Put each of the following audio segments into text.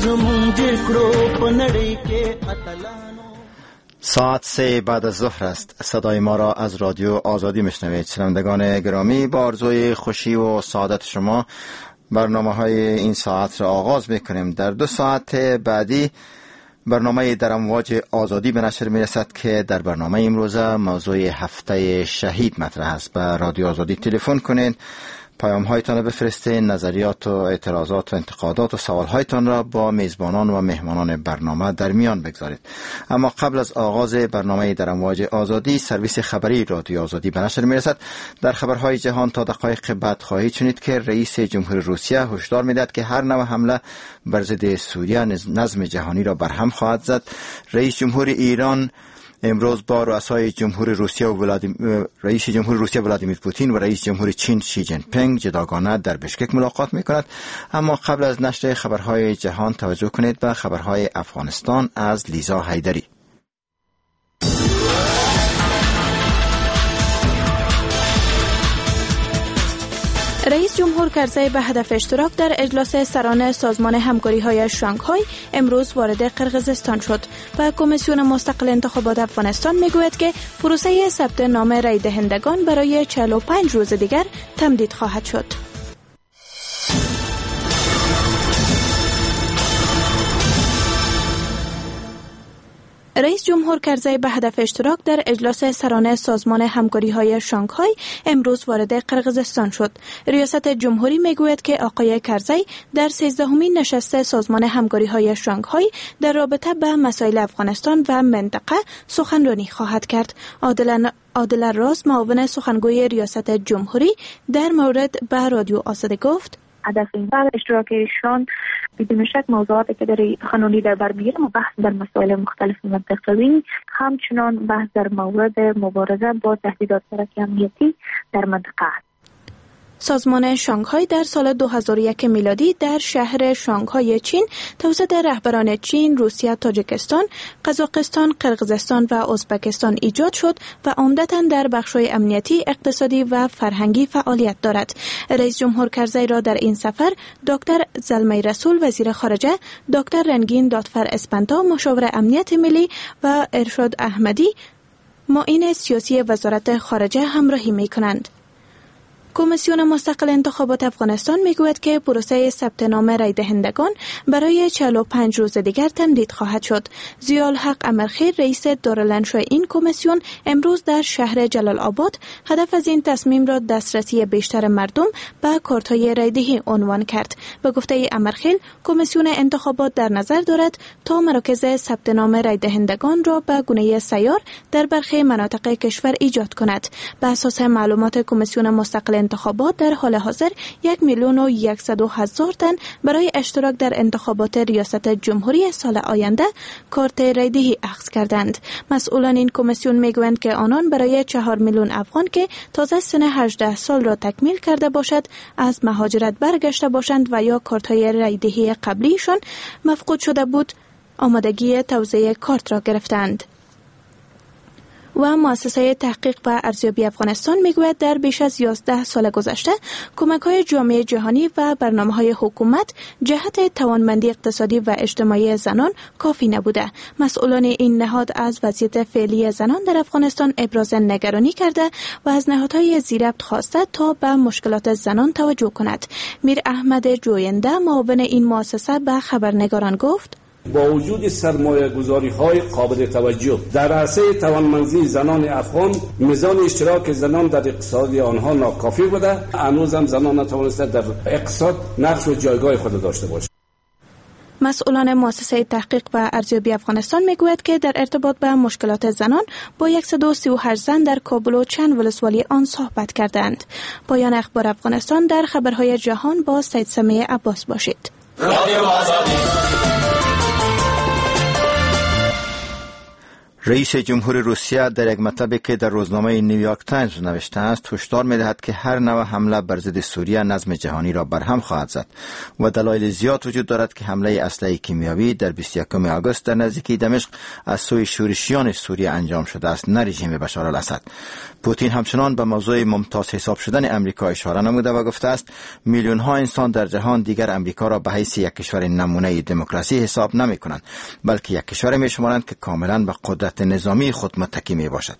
ساعت 3 بعد از ظهر است. صدای ما را از رادیو آزادی میشنوید. شنوندگان گرامی، با آرزوی خوشی و سعادت شما برنامه‌های این ساعت را آغاز می‌کنیم. در 2 ساعت بعدی برنامه در امواج آزادی به نشر میرسد که در برنامه امروزه موضوع هفته شهید مطرح است. به رادیو آزادی تلفن کنید، پیام هایتان را بفرستین، نظریات و اعتراضات و انتقادات و سوال هایتان را با میزبانان و مهمانان برنامه در میان بگذارید. اما قبل از آغاز برنامه در امواج آزادی، سرویس خبری رادیو آزادی به نشر میرسد. در خبرهای جهان تا دقایق بعد خواهید شنید که رئیس جمهوری روسیه هشدار میدهد که هر نوع حمله بر ضد سوریه نظم جهانی را برهم خواهد زد. رئیس جمهوری ایران امروز با رئیس جمهوری روسیه ولادیمیر پوتین و رئیس جمهوری چین شی جین پینگ جداگانه در بشکک ملاقات می‌کند. اما قبل از نشر خبرهای جهان توجه کنید به خبرهای افغانستان از لیزا حیدری. رئیس جمهور کرزی به هدف اشتراک در اجلاس سران سازمان همکاری‌های شانگهای امروز وارد قرقیزستان شد و کمیسیون مستقل انتخابات افغانستان میگوید که پروسه ثبت نام رای دهندگان برای 45 روز دیگر تمدید خواهد شد. رئیس جمهور کرزی به هدف اشتراک در اجلاس سران سازمان همکاری‌های شانگهای امروز وارد قرقیزستان شد. ریاست جمهوری میگوید که آقای کرزی در 13مین نشست سازمان همکاری‌های شانگهای در رابطه به مسائل افغانستان و منطقه سخنرانی خواهد کرد. عادل راز، معاون سخنگوی ریاست جمهوری، در مورد به رادیو آزادی گفت: هدف این اشتراک ایشان بدون شک موضوعاتی که در قانونی در بر میگیرد و بحث در مسائل مختلف منطقوی، همچنان بحث در مورد مبارزه با تهدیدات ترقی امنیتی در منطقه است. سازمان شانگهای در سال 2001 میلادی در شهر شانگهای چین توسط رهبران چین، روسیه، تاجیکستان، قزاقستان، قرقیزستان و ازبکستان ایجاد شد و عمدتاً در بخش‌های امنیتی، اقتصادی و فرهنگی فعالیت دارد. رئیس جمهور کرزی را در این سفر دکتر زلمه رسول وزیر خارجه، دکتر رنگین دادفر اسپنتا مشاور امنیت ملی و ارشاد احمدی معین سیاسی وزارت خارجه همراهی می‌کنند. کمیسیون مستقل انتخابات افغانستان میگوید که پروسه ثبت نام رای دهندگان برای 45 روز دیگر تمدید خواهد شد. ضیاءالحق امرخیل، رئیس دارالانشا این کمیسیون، امروز در شهر جلال آباد هدف از این تصمیم را دسترسی بیشتر مردم به کارت‌های رایدهی عنوان کرد. به گفته امرخیل، کمیسیون انتخابات در نظر دارد تا مراکز ثبت نام رای دهندگان را به گونه سیار در برخی مناطق کشور ایجاد کند. به اساس معلومات کمیسیون مستقل انتخابات در حال حاضر 1,100,000 تن برای اشتراک در انتخابات ریاست جمهوری سال آینده کارت رایدهی اخذ کردند. مسئولان این کمیسیون میگویند که آنان برای 4 میلیون افغان که تازه سن 18 سال را تکمیل کرده باشد، از مهاجرت برگشته باشند و یا کارت‌های رایدهی قبلیشان مفقود شده بود، آمادگی توزیع کارت را گرفتند. و مؤسسه تحقیق و ارزیابی افغانستان میگوید در بیش از 11 سال گذشته کمک‌های جامعه جهانی و برنامه‌های حکومت جهت توانمندی اقتصادی و اجتماعی زنان کافی نبوده. مسئولان این نهاد از وضعیت فعلی زنان در افغانستان ابراز نگرانی کرده و از نهادهای زیربط خواسته تا به مشکلات زنان توجه کند. میر احمد جوینده، معاون این مؤسسه، به خبرنگاران گفت: با وجود سرمایه‌گذاری‌های قابل توجه در عرصه توانمندی زنان افغان، میزان اشتراک زنان در اقتصاد آنها ناکافی بوده. هنوزم زنان نتوانسته در اقتصاد نقش و جایگاه خود داشته باشند. مسئولان مؤسسه تحقیق و ارزیابی افغانستان میگوید که در ارتباط به مشکلات زنان با 138 زن در کابل و چند ولسوالی آن صحبت کردند. پایان اخبار افغانستان. در خبرهای جهان با سید سمیع عباس باشید. رئیس جمهور روسیه در یک مطلبی که در روزنامه نیویورک تایمز نوشته است هشدار می‌دهد که هر نوع حمله بر ضد سوریه نظم جهانی را برهم خواهد زد و دلایل زیاد وجود دارد که حمله اسلحه کیمیایی در 21 آگوست در نزدیکی دمشق از سوی شورشیان سوریه انجام شده است، نه رژیم بشار الاسد. پوتین همچنان به موضوع ممتاز حساب شدن امریکا اشاره نموده و گفته است میلیون ها انسان در جهان دیگر امریکا را به حیث یک کشور نمونه دموکراسی حساب نمی‌کنند، بلکه یک کشور می‌شمارند که کاملاً به قدرت نظامی خود متکی می باشد.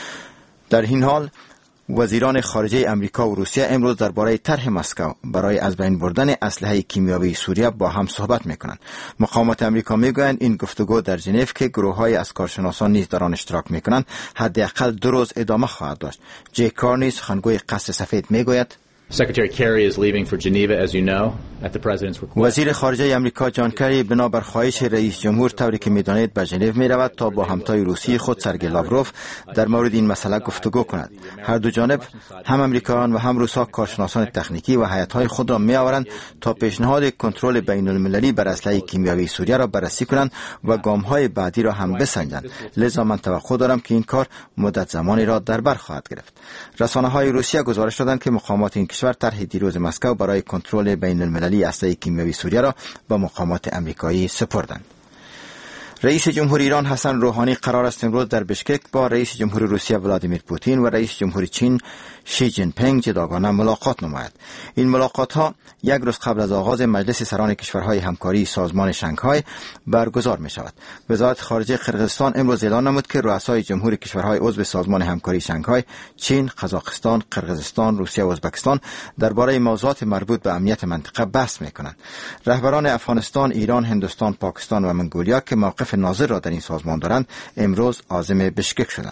در این حال وزیران خارجه امریکا و روسیه امروز درباره طرح مسکو برای از بین بردن اسلحه کیمیایی سوریه با هم صحبت میکنند. مقامات امریکا میگویند این گفتگو در ژنو که گروه‌های از کارشناسان نیز در آن اشتراک میکنند حداقل 2 روز ادامه خواهد داشت. جی کارنی سخنگوی قصر سفید میگوید Secretary Kerry is leaving for Geneva, as you know, at the president's request. وزیر خارجه امریکا جان کری بنابر خواهش رئیس جمهور طوری که می‌دانید به ژنو می‌رود تا با همتای روسی خود سرگئی لاوروف در مورد این مسئله گفتگو کند. هر دو جانب هم امریکایان و هم روس‌ها کارشناسان تکنیکی و هیئت‌های خود را می‌آورند تا پیشنهاد کنترل بین‌المللی بر اسلحه کیمیایی سوریه را بررسی کنند و گام‌های بعدی را هم بسنجند. لذا من توقع دارم که این کار مدت زمانی را در بر خواهد گرفت. رسانه‌های روسیه گزارش دادند که مقامات این کشور طرح دیروز مسکو برای کنترل بین المللی اسلحه کیمیایی سوریه را به مقامات امریکایی سپردند. رئیس جمهور ایران حسن روحانی قرار است امروز در بشکک با رئیس جمهور روسیه ولادیمیر پوتین و رئیس جمهور چین شی جین پینگ جداگانه ملاقات نماید. این ملاقات ها یک روز قبل از آغاز مجلس سران کشورهای همکاری سازمان شانگهای برگزار می شود. وزارت خارجه قرقیزستان امروز اعلان نمود که رؤسای جمهور کشورهای عضو سازمان همکاری شانگهای چین، قزاقستان، قرقیزستان، روسیه و ازبکستان درباره موضوعات مربوط به امنیت منطقه بحث می کنند. رهبران افغانستان، ایران، هندوستان، پاکستان و منگولیا که موقف ناظر را در این سازمان دارند امروز عازم بشکک شدند.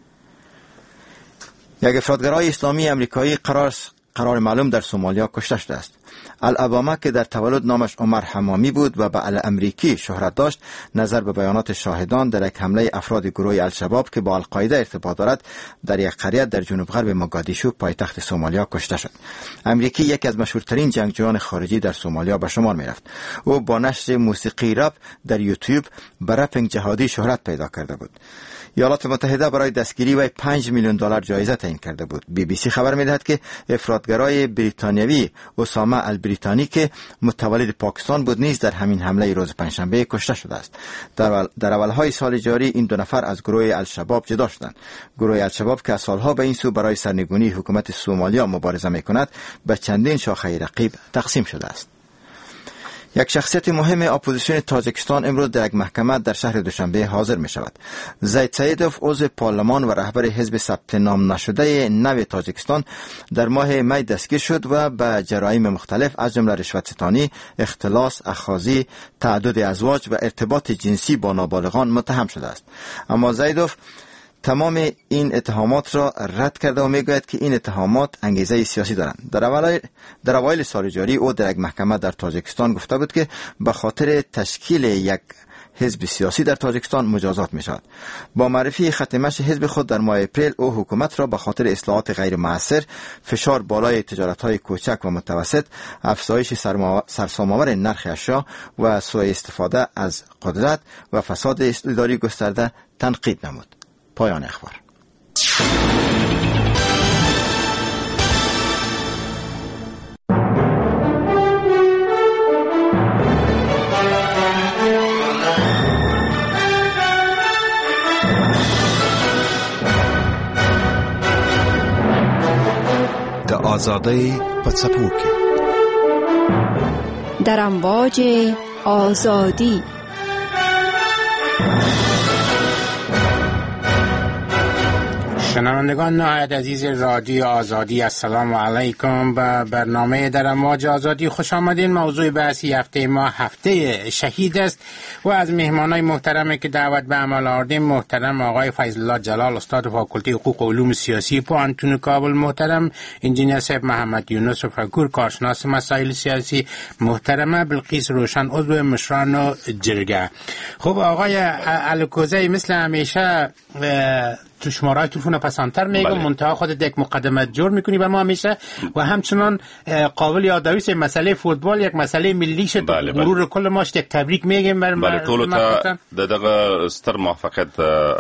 یک افراطگرای اسلامی امریکایی قرار معلوم در سومالیا کشته شده است. الاباما که در تولد نامش عمر حمامی بود و به الامریکی شهرت داشت، نظر به بیانات شاهدان در یک حمله افراد گروه الشباب که با القاعده ارتباط دارد در یک قریه در جنوب غرب موگادیشو پایتخت سومالیا کشته شد. امریکی یکی از مشهورترین جنگجویان خارجی در سومالیا به شمار می رفت. او با نشر موسیقی رپ در یوتیوب به رپینگ جهادی شهرت پیدا کرده بود. ایالات متحده برای دستگیری وی $5 میلیون جایزه تعیین کرده بود. بی بی سی خبر می‌دهد که افراطگرای بریتانیوی اسامه البریتانی که متولد پاکستان بود نیز در همین حمله روز پنجشنبه کشته شده است. در اولهای سال جاری این 2 نفر از گروه الشباب جدا شدند. گروه الشباب که سالها به این سو برای سرنگونی حکومت سومالیا مبارزه می‌کند به چندین شاخه رقیب تقسیم شده است. یک شخصیت مهم اپوزیسیون تاجیکستان امروز در یک محکمه در شهر دوشنبه حاضر می شود. زید سیدوف عضو پارلمان و رهبر حزب ثبت نام نشده نو تاجیکستان در ماه می دستگیر شد و به جرایم مختلف از جمله رشوت ستانی، اختلاس، اخاذی، تعدد ازواج و ارتباط جنسی با نابالغان متهم شده است. اما زیدوف تمام این اتهامات را رد کرده و میگوید که این اتهامات انگیزه سیاسی دارند. در اوایل سال جاری او در یک محکمه در تاجیکستان گفته بود که به خاطر تشکیل یک حزب سیاسی در تاجیکستان مجازات می شود. با معرفی خط مشی حزب خود در ماه اپریل او حکومت را به خاطر اصلاحات غیر مؤثر، فشار بالای تجارت‌های کوچک و متوسط، افزایش سرسام‌آور نرخ اشیا و سوء استفاده از قدرت و فساد اداری گسترده تنقید نمود. پایان اخبار. د آزادی په څپو کې در امواج آزادی. شنوندگان نهایت عزیز رادیو آزادی، السلام علیکم. به برنامه در امواج آزادی خوش آمدین. موضوع بحثی هفته ما هفته شهید است و از مهمانای محترمی که دعوت به عمل آوردیم محترم آقای فیض الله جلال، استاد فاکولته حقوق و علوم سیاسی پوهنتون کابل، محترم انجینیر صاحب محمد یونس فکور کارشناس مسائل سیاسی، محترمه بلقیس روشن عضو مشران جرگه. خب آقای الکوزی، مثل همیشه تو شماره تلفن پسانتر میگم منتها خودت یک مقدمه جور میکنی به ما همیشه و همچنان قابل یادآوری است مسئله فوتبال یک مسئله ملی شد غرور کل ما یک تبریک میگیم بله ټول ته دغه ستر موفقیت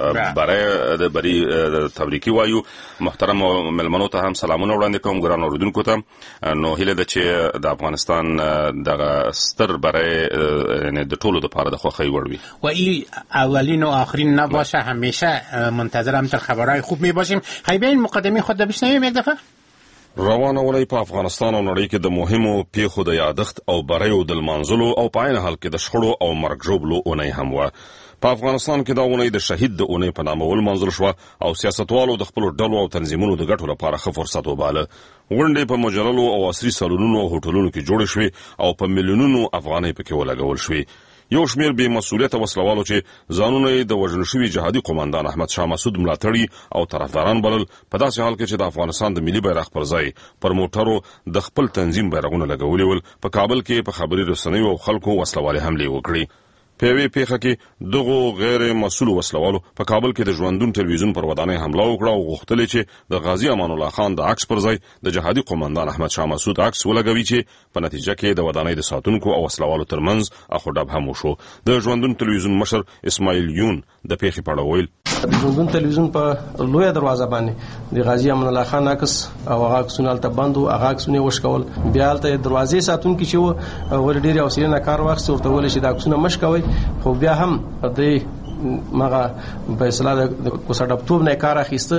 برای تبریکی وایو. محترم ملمنو ته هم سلامونه وړاندې کوم ګران اوریدونکو ته. نو هیله ده چې د افغانستان دغه ستر برای د ټولو لپاره د خوښۍ وړ وي و این اولین و آخرین نباشه. همیشه منتظرم تر خبرهای خوب می باشیم. خیلی این مقدمه خود بشنویم یک دفعه. روانه ولې په افغانستان او نړۍ کې د مهمو پیښو د یادښت او بریو د لمانځلو او په عین حال کې د شخړو او مرګ ژوبلو اونۍ هم وه. په افغانستان کې دا اونۍ د شهید د اونۍ په نامه ولمانځل شوه او سیاستوالو د خپلو ډلو او تنظیمونو د ګټو لپاره ښه فرصت وباله. غونډې په مجللو او عصري سالونونو او هوټلونو کې جوړې شوې او په میلیونونو افغانۍ پکې ولګول شوې. یو شمیر بې مسؤلیته وسلوالو چې ځانونه یې د وژل شوي جهادي قومندان احمد شاه مسعود ملاتړي او طرفداران بلل، په داسې حال کې چې د افغانستان د ملي بیرغ پر ځای پر موټرو د خپل تنظیم بیرغونه لګولي ول. په کابل کې په خبري رسنیو او خلکو وسلوالې حملې وکړې. په یوې پیښه کې دغو غیر مسؤل وسلوالو په کابل کې د ژوندون ټلویزیون پر ودانۍ حمله وکړه او غوښتل چې د غازی امان الله خان د عکس پر ځای د جهادي قومندان احمد شاه مسعود عکس ولګوي چې په نتیجه کې د ودانۍ د ساتونکو او وسلوالو ترمنځ اخوډب هم وشو. د ژوندون ټلویزیون مشر اسماعیل یون د پیښې په اړه ویل: د ژوندون ټلویزیون په لویه دروازه باندې د غازی امان الله خان عکس او هغه عکسونه الته بندو، هغه عکسونه وشکول. بیا الته دروازې ساتونکو چې ور ډېری اوسیل نه کار واخیست ورته ویل چې د عکسونه مشکوي، خو بیا هم د مغه په اصطلاح د کوسټاپټوب نه کار اخیسته.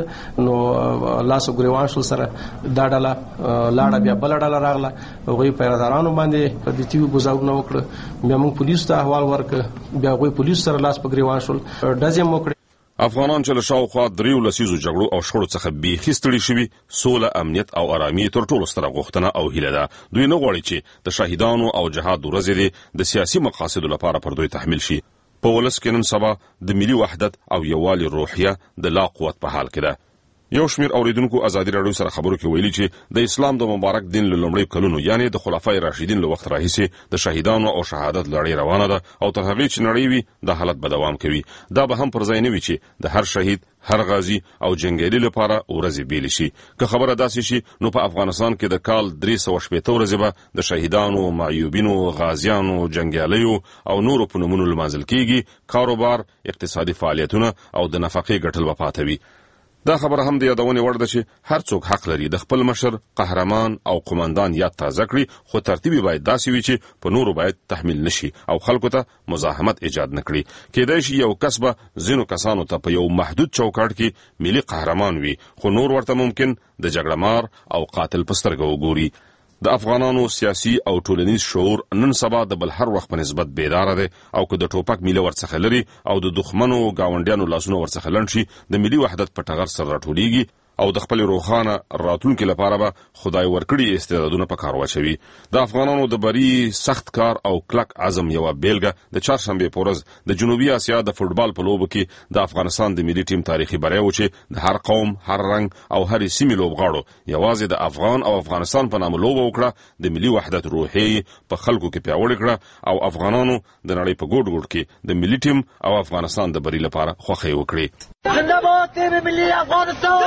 نو لاسو ګریوان شول سره دا ډله لاړه، بیا بل ډله راغله، هغوی پیرادارانو باندې د تیو ګزارونه وکړه. بیا موږ پولیسو ته احوال ورکړ، بیا هغوی پولیسو سره لاس په ګریوان شول، ډزې هم وکړې. افغانان چې له شاوخوا 3 لسیزو جګړو او شخړو څخه بیخي ستړي شوي، سوله، امنیت او آرامي تر ټولو ستره غوښتنه او هیله ده. دوی نه غواړي چې د شهیدانو او جهاد ورځې د سیاسي مقاصدو لپاره پر دوی تحمیل شي. په ولس کې نن سبا د ملي وحدت او یووالي روحیه د لا قوت په حال کې ده. یو شمیر اوریدونکو ازادي راډیو سره خبرو کې ویلي چې د اسلام د مبارک دین له لومړۍ کلونو یعنی د خلفای راشدین له وخت راهیسې د شهیدانو او شهادت لړۍ روانه ده او تر هغې چې نړۍ وي د حالت به دوام کوي. دا به هم پر ځای نه وي چې د هر شهید، هر غازی او جنگیالي لپاره ورځې بیل شي. که خبره داسې شي نو په افغانستان کې د کال 360 ورځې به د شهیدانو، معیوبینو، غازیانو، جنگیالیو او نورو په نومونو لمانځل کیږي. کاروبار، اقتصادي فعالیتونه او د نفقې ګټل به پاته وي. دا خبره هم د یادونې وړ ده چې هر څوک حق لري د خپل مشر، قهرمان او قومندان یاد تازه کړي، خو ترتیب باید داسې وي چې په نورو باید تحمیل نشي او خلکو ته مزاحمت ایجاد نکړي. کېدای شي یو کس به ځینو کسانو ته په یو محدود چوکاټ کې ملي قهرمان وي، خو نور ورته ممکن د جګړه مار او قاتل په سترګه وګوري. د افغانانو سیاسي او ټولنیز شعور نن سبا د بل هر وخت په نسبت بیداره دی او که د ټوپک میله ورڅخه لري او د دښمنو ګاونډیانو لاسونه ورڅخه لنډ شي، د ملي وحدت په ټغر سره راټولیږي او د خپل روښانه راتلونکي لپاره به خدای ورکړي استعدادونه په کار واچوي. د افغانانو د بری سخت کار او کلک عزم یو بیلګه د چهارشنبې په ورځ د جنوبي اسیا د فوټبال په لوبو کې د افغانستان د ملي ټیم تاریخي بری و چې د هر قوم، هر رنګ او هر سیمې لوبغاړو یوازې د افغان او افغانستان په نامه لوبه وکړه، د ملي وحدت روحیه په خلکو کې پیاوړې کړه او افغانانو د نړۍ په ګوټ ګوټ کې د ملي ټیم او افغانستان د بری لپاره خوښي وکړي. زنده‌باد تیم ملی افغانستان!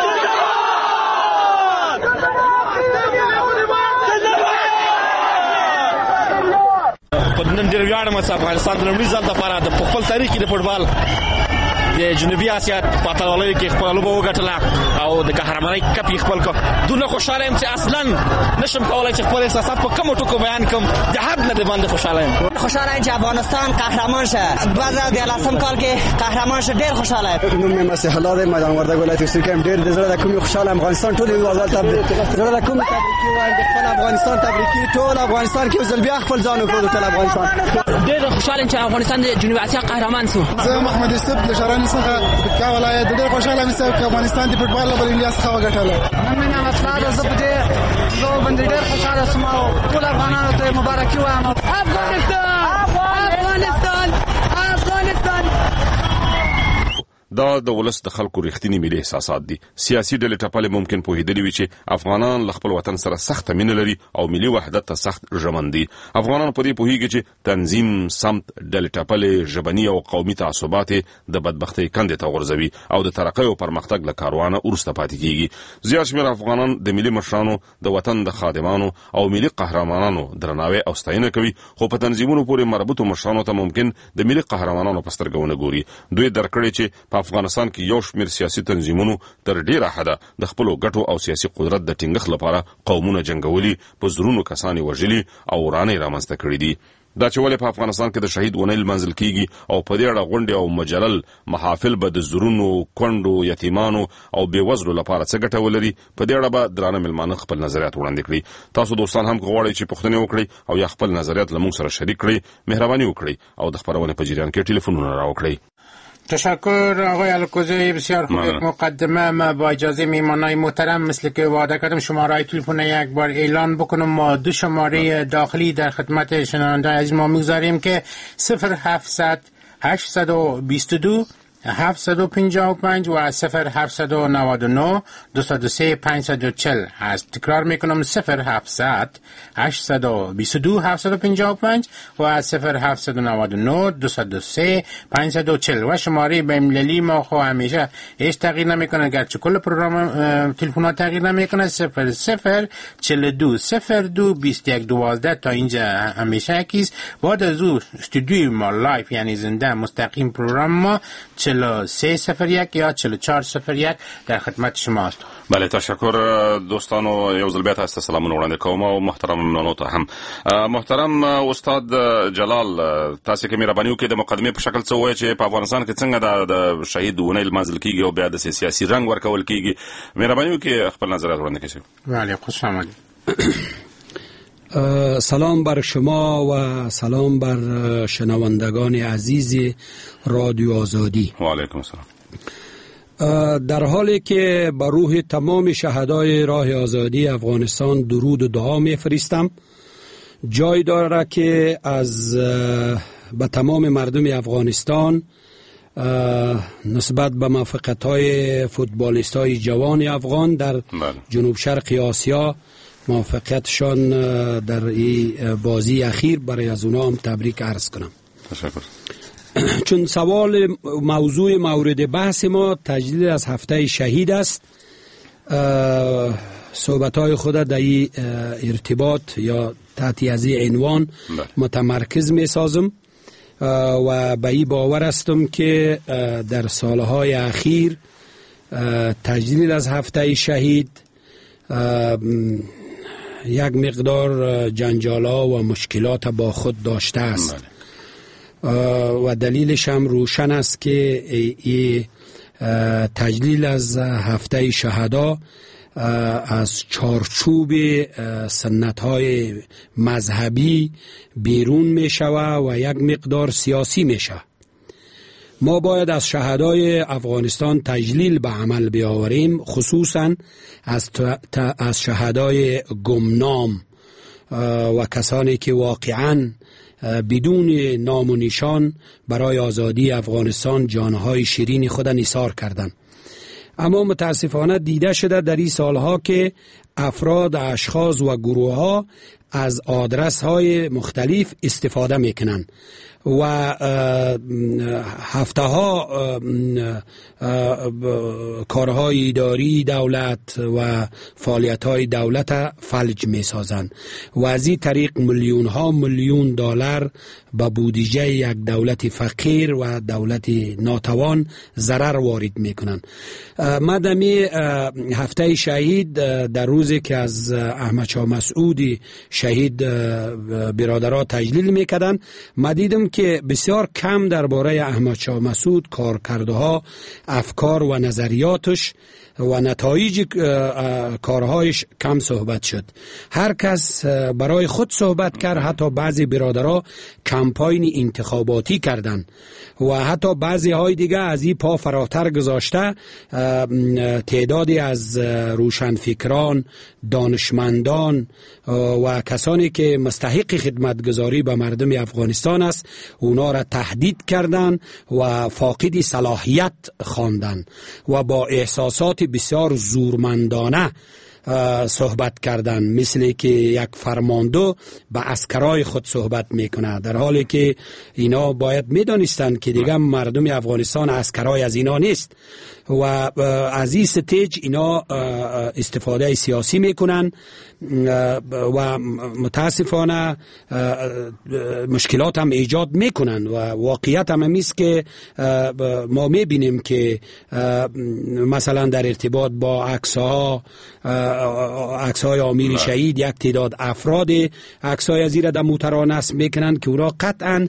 په نن ډېر ویاړم چې افغانستان د لومړي ځل لپاره د خپل تاریخ کې د فوټبال د جنوبي اسیا په اتلولۍ کې خپل لوبه وګټله او د قهرمانۍ کپ یې خپل کړ. دونه خوشاله یم چې اصلا نشم کولای چې خپل احساسات په کومو ټکو بیان کړم. د حد نه د باندې خوشاله یم. خوشاله یم چې افغانستان قهرمان شه. 2013 کال کې قهرمان شه. ډېر خوشاله یم. نوم مې مسیح الله دی، میدان وردګ ولایت سوکه یم. ډېر د زړه د کومې خوشاله یم. افغانستان ټول یو ځل ته زړه د کومې تبریکي وایم. د خپل افغانستان تبریکي ټول افغانستان کې ځل بیا خپل ځان وکړو. ټول افغانستان ډېر خوشاله یم چې افغانستان د جنوبي اسیا قهرمان شو. زه محمد یوسف د شران څخه ولایت ډېر خوشاله یم چې افغانستان د فوټبال له انډیا څخه وګټله. نن مې مسله زه په دې زه باندې ډېر خوشاله سم او ټول افغانانو ته مبارکي وایم. افغانستان! افغانستان! افغانستان! دا د ولس د خلکو رښتینی ملي احساسات دي. سیاسي ډلې ټپلې ممکن پوهېدلې وي چې افغانان له خپل وطن سره سخت مینه لري او ملي وحدت ته سخت ژمن دي. افغانان په دې پوهېږي چې تنظیم، سمت، ډلې ټپلې، ژبني او قومي تعصبات د بدبختۍ کندې ته غورځوي او د ترقۍ او پرمختګ له کاروانه وروسته پاتې کیږي. زیات شمېر افغانان د ملي مشرانو، د وطن د خادمانو او ملي قهرمانانو درناوی او ستاینه کوي، خو په تنظیمونو پورې مربوطو مشرانو ته ممکن د ملي قهرمانانو په سترګه ونه ګوري. دوی درک کړي چې په افغانستان کې یو شمېر سیاسي تنظیمونو تر ډیره حده د خپلو ګټو او سیاسي قدرت د ټینګښت لپاره قومونه جنګولي، په زرونو کسانې وژلي او ورانۍ رامنځته کړي دي. دا چې ولې په افغانستان کې د شهید ونې لمانځل کیږي او په دې اړه غونډې او مجلل محافل به د زرونو، کونډو، یتیمانو او بېوزلو لپاره څه ګټه ولري، په دې اړه به درانه مېلمانه خپل نظریات وړاندې کړي. تاسو دوستان هم غواړئ چې پوښتنې وکړئ او یا خپل نظریات له موږ سره شریک کړئ، مهرباني وکړئ او د خپرونې په جریان کې ټلیفونونه راوکړئ. تشکر آقای الکوزی، بسیار خوب. یک مقدمه. ما با اجازه میهمانای محترم مثل که وعده کردم شماره تلفن یک بار اعلان بکنم. ما دو شماره داخلی در خدمت شنونده عزیز ما میگذاریم که 0700 822 755 و 0799 203 540 هست. تکرار میکنم 0700 822 755 و 0799 203 540 و شماره بین‌المللی ما خو همیشه هیچ تغییر نمیکنه، اگرچه کل پروگرام تلفن‌ها تغییر نمیکنه. 0042 02 2112 تا اینجا همیشه یکیست. بعد از او استودیوی ما لایف یعنی زنده مستقیم پروگرام ما 4301 یا 4401 در خدمت شماست. بله، تشکر دوستانو. یو ځل بیا تاسو ته سلامونه وړاندې کوم او محترم مېلمنو ته هم. محترم استاد جلال، تاسو کې مهرباني وکړئ د مقدمې په شکل څه وایي چې په افغانستان کې څنګه د شهید ونې لمانځل کیږي او بیا د سیاسي رنګ ورکول کیږي. مهرباني وکړئ خپل نظریات وړاندې کړئ. بله، خوش آمدید. سلام بر شما و سلام بر شنوندگان عزیز رادیو آزادی. و علیکم السلام. در حالی که بر روح تمام شهدای راه آزادی افغانستان درود و دعا می‌فرستم، جای دارد که به تمام مردم افغانستان نسبت به موفقیت‌های فوتبالیست‌های جوان افغان در جنوب شرق آسیا، موفقیتشان در این بازی اخیر، برای از اونا هم تبریک عرض کنم. تشکر. چون موضوع مورد بحث ما تجلیل از هفته شهید است، صحبت‌های خود در این ارتباط یا تحت از این عنوان متمرکز می‌سازم و به این باور هستم که در سالهای اخیر تجلیل از هفته شهید یک مقدار جنجال‌ها و مشکلات با خود داشته است و دلیلش هم روشن است که این تجلیل از هفته شهدا از چارچوب سنت‌های مذهبی بیرون می شود و یک مقدار سیاسی می شود. ما باید از شهدای افغانستان تجلیل به عمل بیاوریم، خصوصا از شهدای گمنام و کسانی که واقعاً بدون نام و نشان برای آزادی افغانستان جانهای شیرین خود نثار کردند. اما متاسفانه دیده شده در این سالها که افراد، اشخاص و گروه ها از آدرس های مختلف استفاده میکنند و هفته ها کارهای اداری دولت و فعالیت های دولت فلج می سازند و از این طریق میلیون ها میلیون دلار به بودجه یک دولت فقیر و دولت ناتوان ضرر وارد می کنند. مدامی هفته شهید در روزی که از احمد شاه مسعودی شهید برادرها تجلیل می کردند، ما دیدم که بسیار کم درباره احمد شاه مسعود، کارکردها، افکار و نظریاتش و نتایج کارهایش کم صحبت شد. هر کس برای خود صحبت کرد، حتی بعضی برادرها کمپاین انتخاباتی کردند و حتی بعضی های دیگه از این پا فراتر گذاشته تعدادی از روشنفکران، دانشمندان و کسانی که مستحق خدمتگزاری به مردم افغانستان است اونا را تهدید کردند و فاقد صلاحیت خواندند و با احساسات بسیار زورمندانه صحبت کردن، مثل که یک فرمانده به عسکرای خود صحبت میکنه، در حالی که اینا باید میدانستند که دیگه مردم افغانستان عسکرای از اینا نیست و از این ستیج اینا استفاده سیاسی میکنن و متاسفانه مشکلات هم ایجاد میکنن و واقعیت هم است که ما میبینیم که مثلا در ارتباط با عکس‌های امیر شهید یک تعداد افراد عکس‌های از این در موترها نصب میکنن که اونها قطعا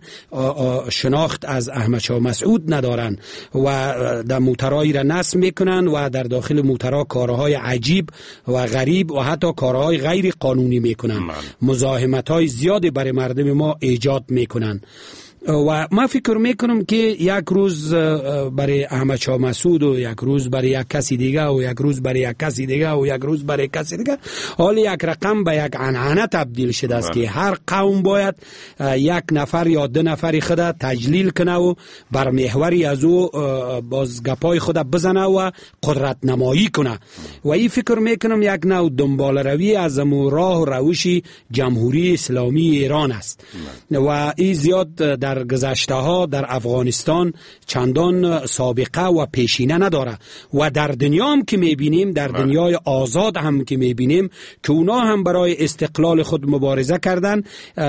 شناخت از احمد شاه مسعود ندارن و در موترهایی را نصب میکنن و در داخل موترها کارهای عجیب و غریب و حتی کارهای غیر قانونی میکنن، مزاحمت‌های زیادی برای مردم ما ایجاد میکنن و ما فکر میکنم که یک روز برای احمد شاه مسعود و یک روز برای یک کسی دیگه و یک روز برای یک کسی دیگه و یک روز برای کسی دیگه حال یک رقم به یک عنعنه تبدیل شده است که هر قوم باید یک نفر یا دو نفر خود تجلیل کنه و بر محوری از او باز گپای خود بزنه و قدرت نمایی کنه و این فکر میکنم یک نوع دنبال روی از راه و روش جمهوری اسلامی ایران است و این زیاد در گذشته ها در افغانستان چندان سابقه و پیشینه نداره و در دنیا هم که میبینیم، در دنیای آزاد هم که میبینیم که اونا هم برای استقلال خود مبارزه کردن،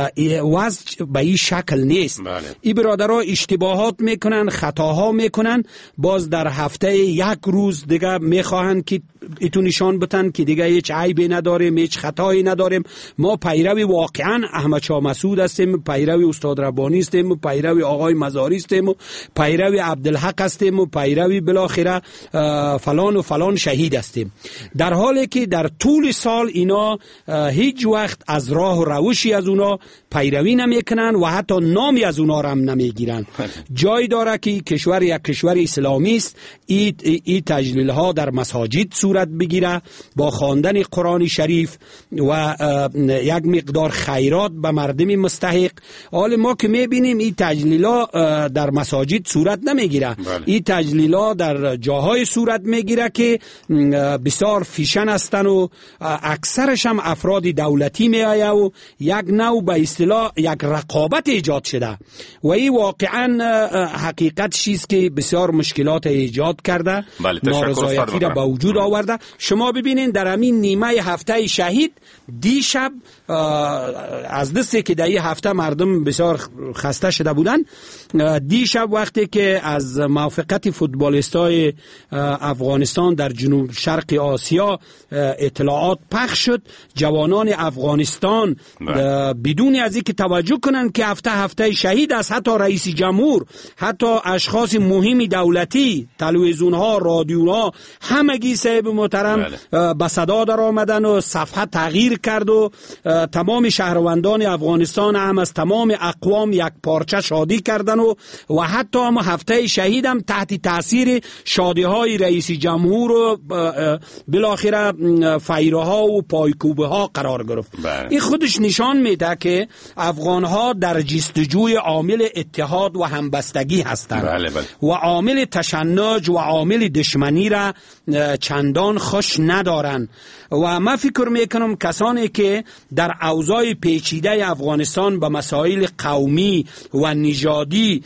وضع به این شکل نیست. این برادرها اشتباهات میکنن، خطاها میکنن، باز در هفته یک روز دیگه میخواهند که ایتو نشان بتن که دیگه هیچ عیبی نداریم، هیچ خطایی نداریم. ما پیروی واقعا احمد شاه مسعود هستیم، پیروی استاد ربانی هستیم، پیروی آقای مزاری هستیم، پیروی عبدالحق هستیم و پیروی بالاخره فلان و فلان شهید هستیم، در حالی که در طول سال اینا هیچ وقت از راه و روشی از اونا پیروی نمیکنن و حتی نامی از اونا هم نمیگیرن. جای داره که کشور یک کشور اسلامی است، این تجلیل ها در مساجد صورت بگیره با خواندن قرآن شریف و یک مقدار خیرات به مردم مستحق. حال ما که میبینیم این تجلیلا در مساجد صورت نمیگیره، این تجلیلا در جاهای صورت میگیره که بسیار فیشن هستن و اکثرش هم افراد دولتی میآیه و یک نوع به اصطلاح یک رقابت ایجاد شده و این واقعا حقیقت چیست که بسیار مشکلات ایجاد کرده، نارضایتی را به وجود آورده. شما ببینین در همین نیمه هفته شهید دیشب از دستی که در این هفته مردم بسیار خسته شده بودن، دیشب وقتی که از موفقیت فوتبالیستای افغانستان در جنوب شرق آسیا اطلاعات پخش شد، جوانان افغانستان بدون از اینکه توجه کنن که هفته شهید است، حتی رئیس جمهور، حتی اشخاص مهمی دولتی، تلویزیون‌ها، رادیوها، همگی صاحب محترم به صدا در آمدن و صفحه تغییر کرد و تمام شهروندان افغانستان هم از تمام اقوام یک پارچه شادی کردن و حتی هم هفته شهید هم تحت تاثیر شادی های رئیس جمهور و بالاخره فیره ها و پایکوبه ها قرار گرفت. این خودش نشان میده که افغان ها در جستجوی عامل اتحاد و همبستگی هستند و عامل تشنج و عامل دشمنی را چندان خوش ندارن و من فکر میکنم کسانی که در اوضاع پیچیده افغانستان به مسائل قومی و نژادی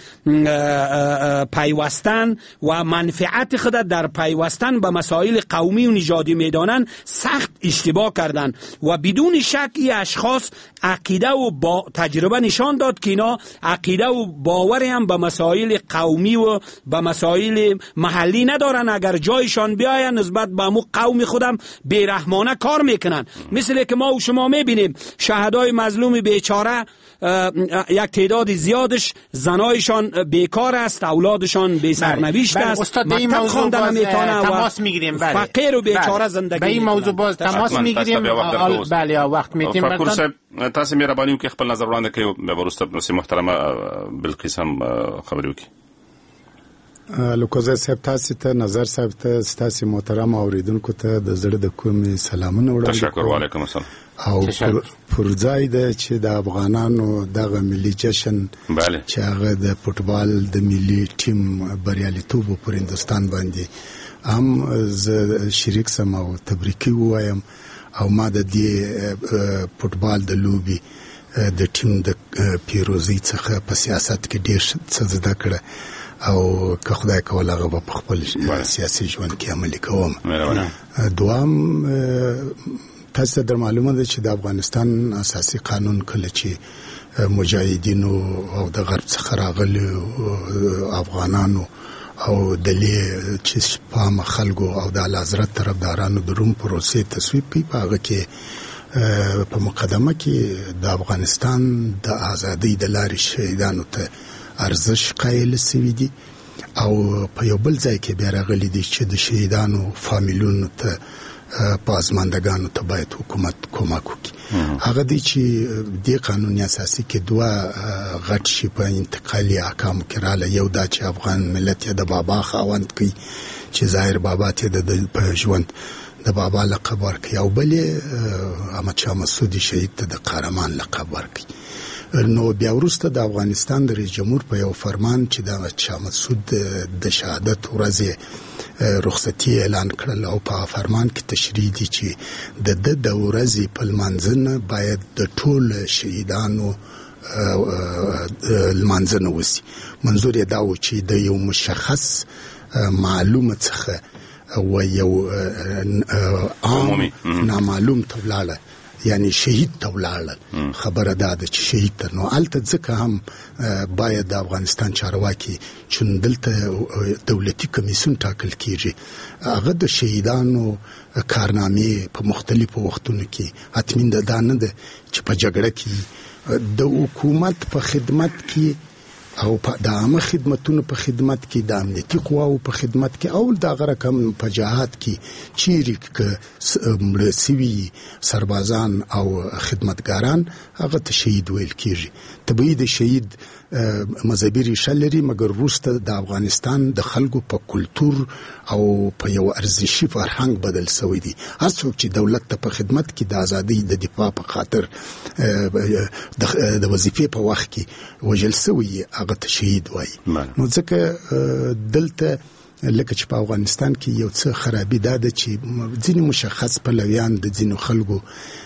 پیوستن و منفعت خود در پیوستن به مسائل قومی و نژادی میدانن سخت اشتباه کردن و بدون شک این اشخاص عقیده و تجربه نشان داد که اینا عقیده و باوری هم به مسائل قومی و به مسائل محلی ندارن. اگر جایشان بیاین نسبت به همون قوم خودم بیرحمانه کار میکنن، مثل که ما و شما میبینیم شهدای مظلوم بیچاره یک تعداد زیادش زنایشان بیکار است، اولادشان بی سرنوشت است، مکتب خواندن نمیتونه و فقیر و بیچاره زندگی به این موضوع باز تماس میگیریم. بله وقت میتیم تاسو مهرباني وکړئ خپل نظر وړاندې کړئ، به وروسته نو محترمه بلقیس هم خبرې وکړي. لوکوزه صاحب تاسو ته نظر صاحب ته تاسو محترم اوریدونکو ته د زړه د کومې سلامونه وړاندې تشکر. وعلیکم السلام. او پر ځای د چې د افغانانو دغه ملي جشن چې هغه د فوټبال د ملي ټیم بریالیتوب پر هندستان باندې هم ز شریک سم او تبریکي وایم او ما د دې فوټبال د لوبي د ټیم د پیروزي څخه په سیاست کې ډېر څه زده کړه او که خدای کوله هغه په خپل سیاسي ژوند کې عملي کوم. دوام تاسو ته معلومه ده چې د افغانستان اساسي قانون کله چې مجاهدینو او د غرب څخه راغلي افغانانو او دلې چې په خلکو او د اعلیحضرت طرفدارانو د روم پروسې تصویب کوي په هغه کې په مقدمه کې د افغانستان د ازادۍ د لارې شهیدانو ته ارزش قایل سوي دي او په یو بل ځای کې بیا راغلي دي چې د شهیدانو فامیلونو ته پازماندگانو ته باید حکومت کومک وکړي. هغه دی چې د قانون اساسي کې دوه غټ شي په انتقالي احکام کې رااله. یو دا چې افغان ملت د بابا خاوند کوي چې ظاهر بابا ته د ژوند د بابا لقب ورکړي او بلې احمد شاه مسعودي شهید ته د قهرمان لقب ورکړي. نو بیا وروسته د افغانستان د رئیس جمهور په یو فرمان چې د شاه مسعود د شهادت ورځ رخصتي اعلان کړل او په فرمان کې تشریح دي چې د ورځې په لمانځنه باید د ټول شهیدانو لمانځنه وشي. منظور یې دا و چې د یو مشخص معلومه څخه و یو عام نامعلوم ته ولاړه یعنی شهید ته ولاړل. خبره ده چې شهید ته نو الته ځکه هم باید د افغانستان چارواکي چې دلته دولتي کمیسیون ټاکل کیږي هغه د شهیدانو کارنامې په مختلفو وختونو کې حتمین ده نه ده چې په جګړه کې د حکومت په خدمت کې او د عامه خدمتونو په خدمت کې د امنیتي قواو په خدمت کې او د غرقم په جهاد کې چیرې مړه سوي سربازان او خدمتګاران هغه ته شهید ویل کیږي. طبیعي د شهید مذهبي ریشه لري مګر وروسته د افغانستان د خلکو په کلتور او په یو ارزښتي فرهنګ بدل شوی دی. هر څوک چې دولت ته په خدمت کې د ازادۍ د دفاع په خاطر د وظیفې په وخت کې وژل شوی هغه ته شهید وایي. نو ځکه دلته لکه چې په افغانستان کې یو څه خرابي ده چې ځینې مشخص پلویان د ځینو خلکو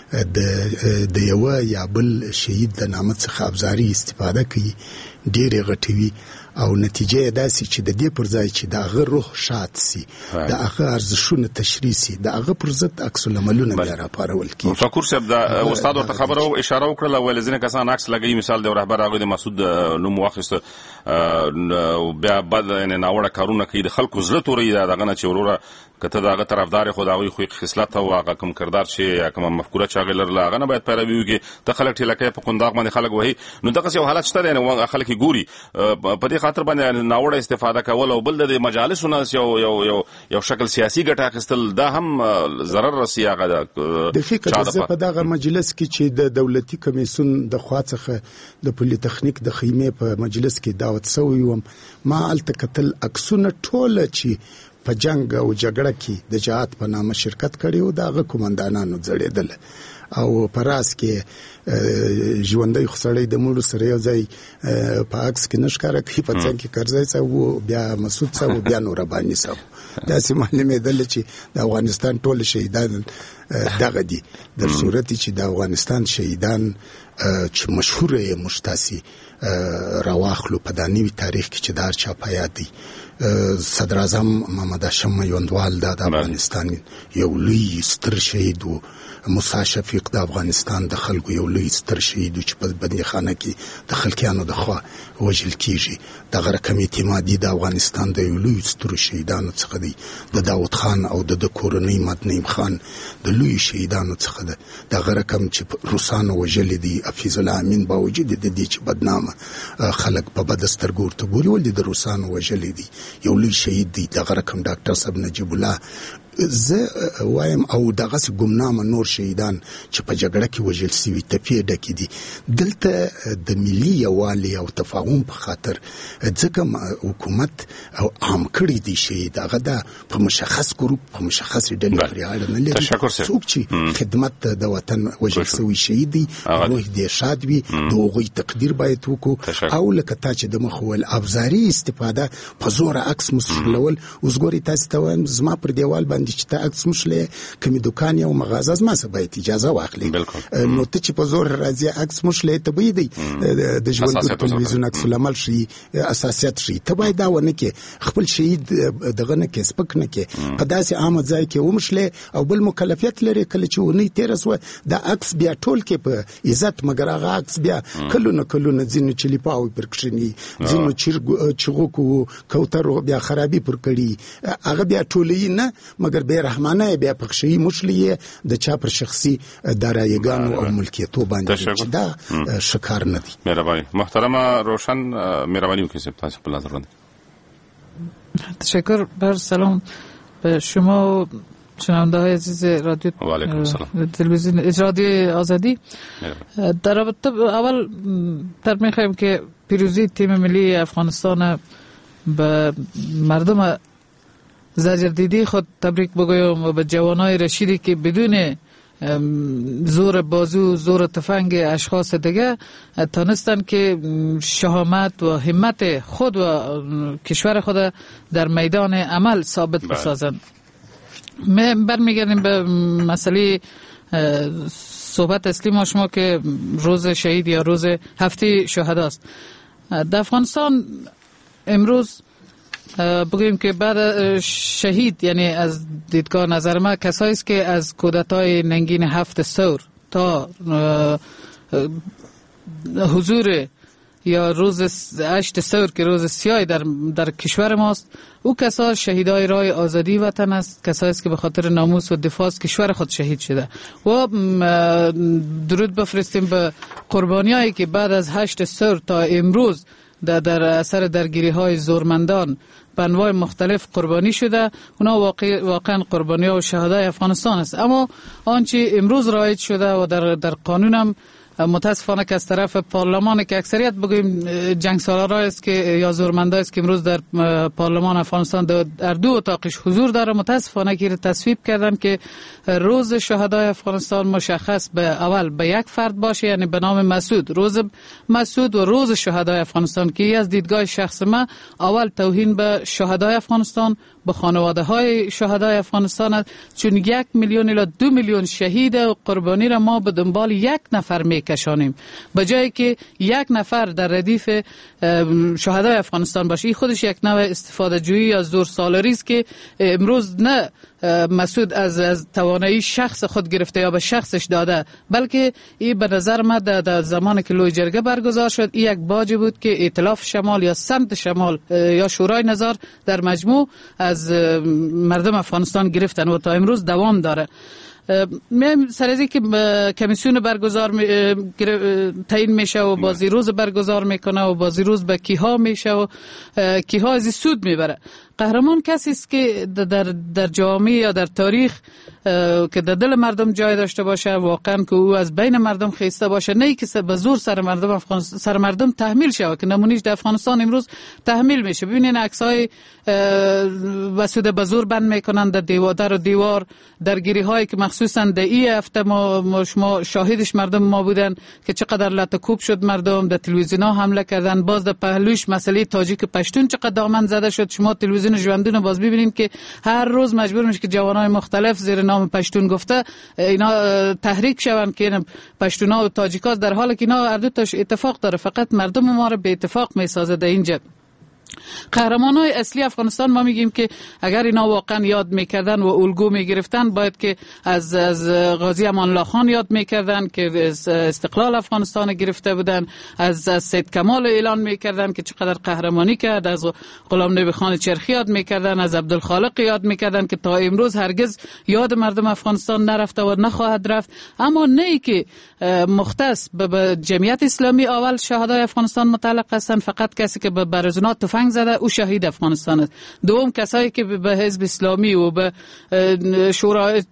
د یو یا بل شهید د نامه څخه ابزاري استفاده کوي ډېرې غټوي او نتیجه داسې چې د دې پر ځای چې د هغه روح شاد سي د هغه ارزښتونه تشریح سي د هغه پر ضد عکس العملونه بیا راپارول کیږي. شکر صاحب د استاد ورته خبره او اشاره وکړه ول ځینې کسان عکس لګي مثال د رهبر هغه د مسعود نوم واخیسته بیا بعد نه ناوړه کارونه کوي د خلکو زړه توري دغه نه چې وروره کته دغه طرفدار خدای خو خصلت او هغه کوم کردار شي یا کوم مفکوره چاغل لرله هغه نه باید پیروي وکړي. ته خلک ټیلکې په قنداق باندې خلک وهي نو دغه یو حالت شته نه خلک ګوري په دې خاطر باندې ناوړه استفاده کول او بل د مجالسونو یو شکل سیاسي ګټه اخیستل دا هم ضرر رسي. هغه د فکر په دغه مجلس کې چې د دولتي کمیسیون د خوا څخه د پولی تخنیک د خیمه په مجلس کې دعوت شوی وم ما التکتل عکسونه ټوله چې په جنگ او جګړه کې د جهاد په نامه شرکت کړي او دغه کومندانانو ځړېدل او پراس کې ژوندۍ خسړې د مړو سره یو ځای په عکس کې نشکاره کوي په څنګه کې کرځي څو بیا مسعود څو بیا نور باندې څو داسې معلومه ده چې د افغانستان ټول شهیدان دغه دي د صورت چې د افغانستان شهیدان چې مشهور مشتاسي راواخلو په دانوي تاریخ کې چې دار چا پیاد دي صدر اعظم محمد هاشم یوندوال د افغانستان یو لوی ستر شهید و موسی شفیق د افغانستان د خلکو یو لوی ستر شهید چې په بندیخانه کې د خلکیانو د خوا وژل کیږي. دغه رقم اعتمادي د افغانستان د یو لوی ستر شهیدانو څخه دی د داود خان او د کورنۍ مدنیم خان د لوی شهیدانو څخه ده. دغه رقم چې روسانو وژل دي حفیظ الله امین باوجود د دې چې بدنامه خلک په بد سترګو ورته ګوري ولې د روسانو وژل دي یو لوی شهید دی. دغه رقم ډاکټر صاحب نجیب الله زه وایم او دغه ګمنامه نور شهیدان چې په جګړه کې وژل شوي تپې ډکې دي دلته د ملي یووالي او تفاهم په خاطر ځکه حکومت او عام کړي دي شهید هغه د په مشخص ګروپ په مشخص ډلې پورې اړه نه لري څوک چې خدمت د وطن وژل شوي شهید دي روح دې شاد وي د هغوی تقدیر باید وکړو او لکه تا چې د مخول ابزاري استفاده په زور عکس مسلول اوس ګوري تاسو ته وایم زما پر دیوال باندې چې ته عکس مشلې کومې دکان یا مغازه زما څخه باید اجازه واخلي نو ته چې په زور راځي عکس مشلې ته به دی د ژوند په تلویزیون عکس العمل شي اساسیت شي ته باید دا ونه کې خپل شهید دغه نه کې سپک نه کې په داسې عام ځای کې ومشلې او بل مکلفیت لري کله چې ونی 13 و د عکس بیا ټول کې په عزت مګر هغه عکس بیا کلونه ځینو چلی پاو پرکشنی ځینو چغوکو کوتر بیا خرابي پر کړي هغه بیا ټولې نه مګر به رحمانه بیا پخشي مشلې د چا پر شخصي دارایګانو او ملکیتو باندې دا شکار نه دي. مهرباني محترمه روشن مهربانی وکړئ تاسو په نظر باندې. تشکر. بر سلام به شما شنونده های عزیز رادیو تلویزیون رادیو آزادی. در رابطه اول میخوایم که پیروزی تیم ملی افغانستان به مردم زجردیدی خود تبریک بگویم و به جوانای رشیدی که بدون زور بازو زور تفنگ اشخاص دیگه تانستن که شهامت و همت خود و کشور خود در میدان عمل ثابت بسازند. برمیگردیم به مسئله صحبت اصلی ما شما که روز شهید یا روز هفته شهداست. در افغانستان امروز بگوییم که بعد شهید یعنی از دیدگاه نظر ما کسایی است که از کودتای ننگین 7 ثور تا حضور یا روز 8 ثور که روز سیاه در کشور ماست، او کسا شهیدای راه آزادی وطن است، کسایی است که به خاطر ناموس و دفاع از کشور خود شهید شده. و درود بفرستیم به قربانیایی که بعد از 8 ثور تا امروز در اثر درگیری های زورمندان به انواع مختلف قربانی شده. اونا واقعا قربانی ها و شهدای افغانستان است. اما آنچه امروز رایج شده و در قانون هم متاسفانه که از طرف پارلمان که اکثریت بگویم جنگ سالارای است که یا زورمندای است که امروز در پارلمان افغانستان در 2 اتاقش حضور داره، متاسفانه که تصویب کردن که روز شهدای افغانستان مشخص به اول به یک فرد باشه، یعنی به نام مسعود، روز مسعود و روز شهدای افغانستان که از دیدگاه شخص ما اول توهین به شهدای افغانستان، به خانواده های شهدای افغانستان است، چون 1 میلیون الی 2 میلیون شهید و قربانی را ما به دنبال 1 نفر میکشانیم، به جایی که 1 نفر در ردیف شهدای افغانستان باشه. این خودش یک نوع استفاده جویی یا زور سالاری است که امروز نه مسعود از توانایی شخص خود گرفته یا به شخصش داده، بلکه این به نظر من در زمانی که لوی جرگه برگزار شد این یک باجی بود که ائتلاف شمال یا سمت شمال یا شورای نظار در مجموع از مردم افغانستان گرفتن و تا امروز دوام داره. سرازی که کمیسیون برگزار تعیین میشه و بازی روز برگزار میکنه و بازی روز به کیها میشه و کیها از سود میبره. قهرمان کسی است که در جامعه یا در تاریخ که در دل مردم جای داشته باشه، واقعا که او از بین مردم خیسته باشه، نه که به زور سر مردم تحمیل شه که نمونیش در افغانستان امروز تحمیل میشه. ببینین عکسای مسعود به زور بند میکنن در دیوار درگیری هایی که مخصوصا در این هفته ما شما شاهدش مردم ما بودن که چقدر لطکوب شد، مردم در تلویزیون ها حمله کردن. باز در پهلوش مسئله تاجیک پشتون چقدر دامن زده شد. شما تلویزیون ژوندون باز ببینید که هر روز مجبور میشه که جوانای مختلف زیر نام پشتون گفته اینا تحریک شوند که پشتونا و تاجیکا، در حالی که اینا هر دو تاش اتفاق داره، فقط مردم ما رو به اتفاق میسازه. در اینجا قهرمانای اصلی افغانستان ما میگیم که اگر اینا واقعا یاد میکردن و الگو میگرفتن، باید که از غازی امان الله خان یاد میکردن که استقلال افغانستان گرفته بودن، از سید کمال اعلان میکردن که چقدر قهرمانی کرد، از غلام نبی خان چرخی یاد میکردن، از عبدالخالق یاد میکردن که تا امروز هرگز یاد مردم افغانستان نرفته و نخواهد رفت. اما نه که مختص به جمعیت اسلامی اول شهدای افغانستان متعلق هستند، فقط کسی که به برزنا تفنگ تفنگ زده او شهید افغانستان است. دوم کسایی که به حزب اسلامی و به شورای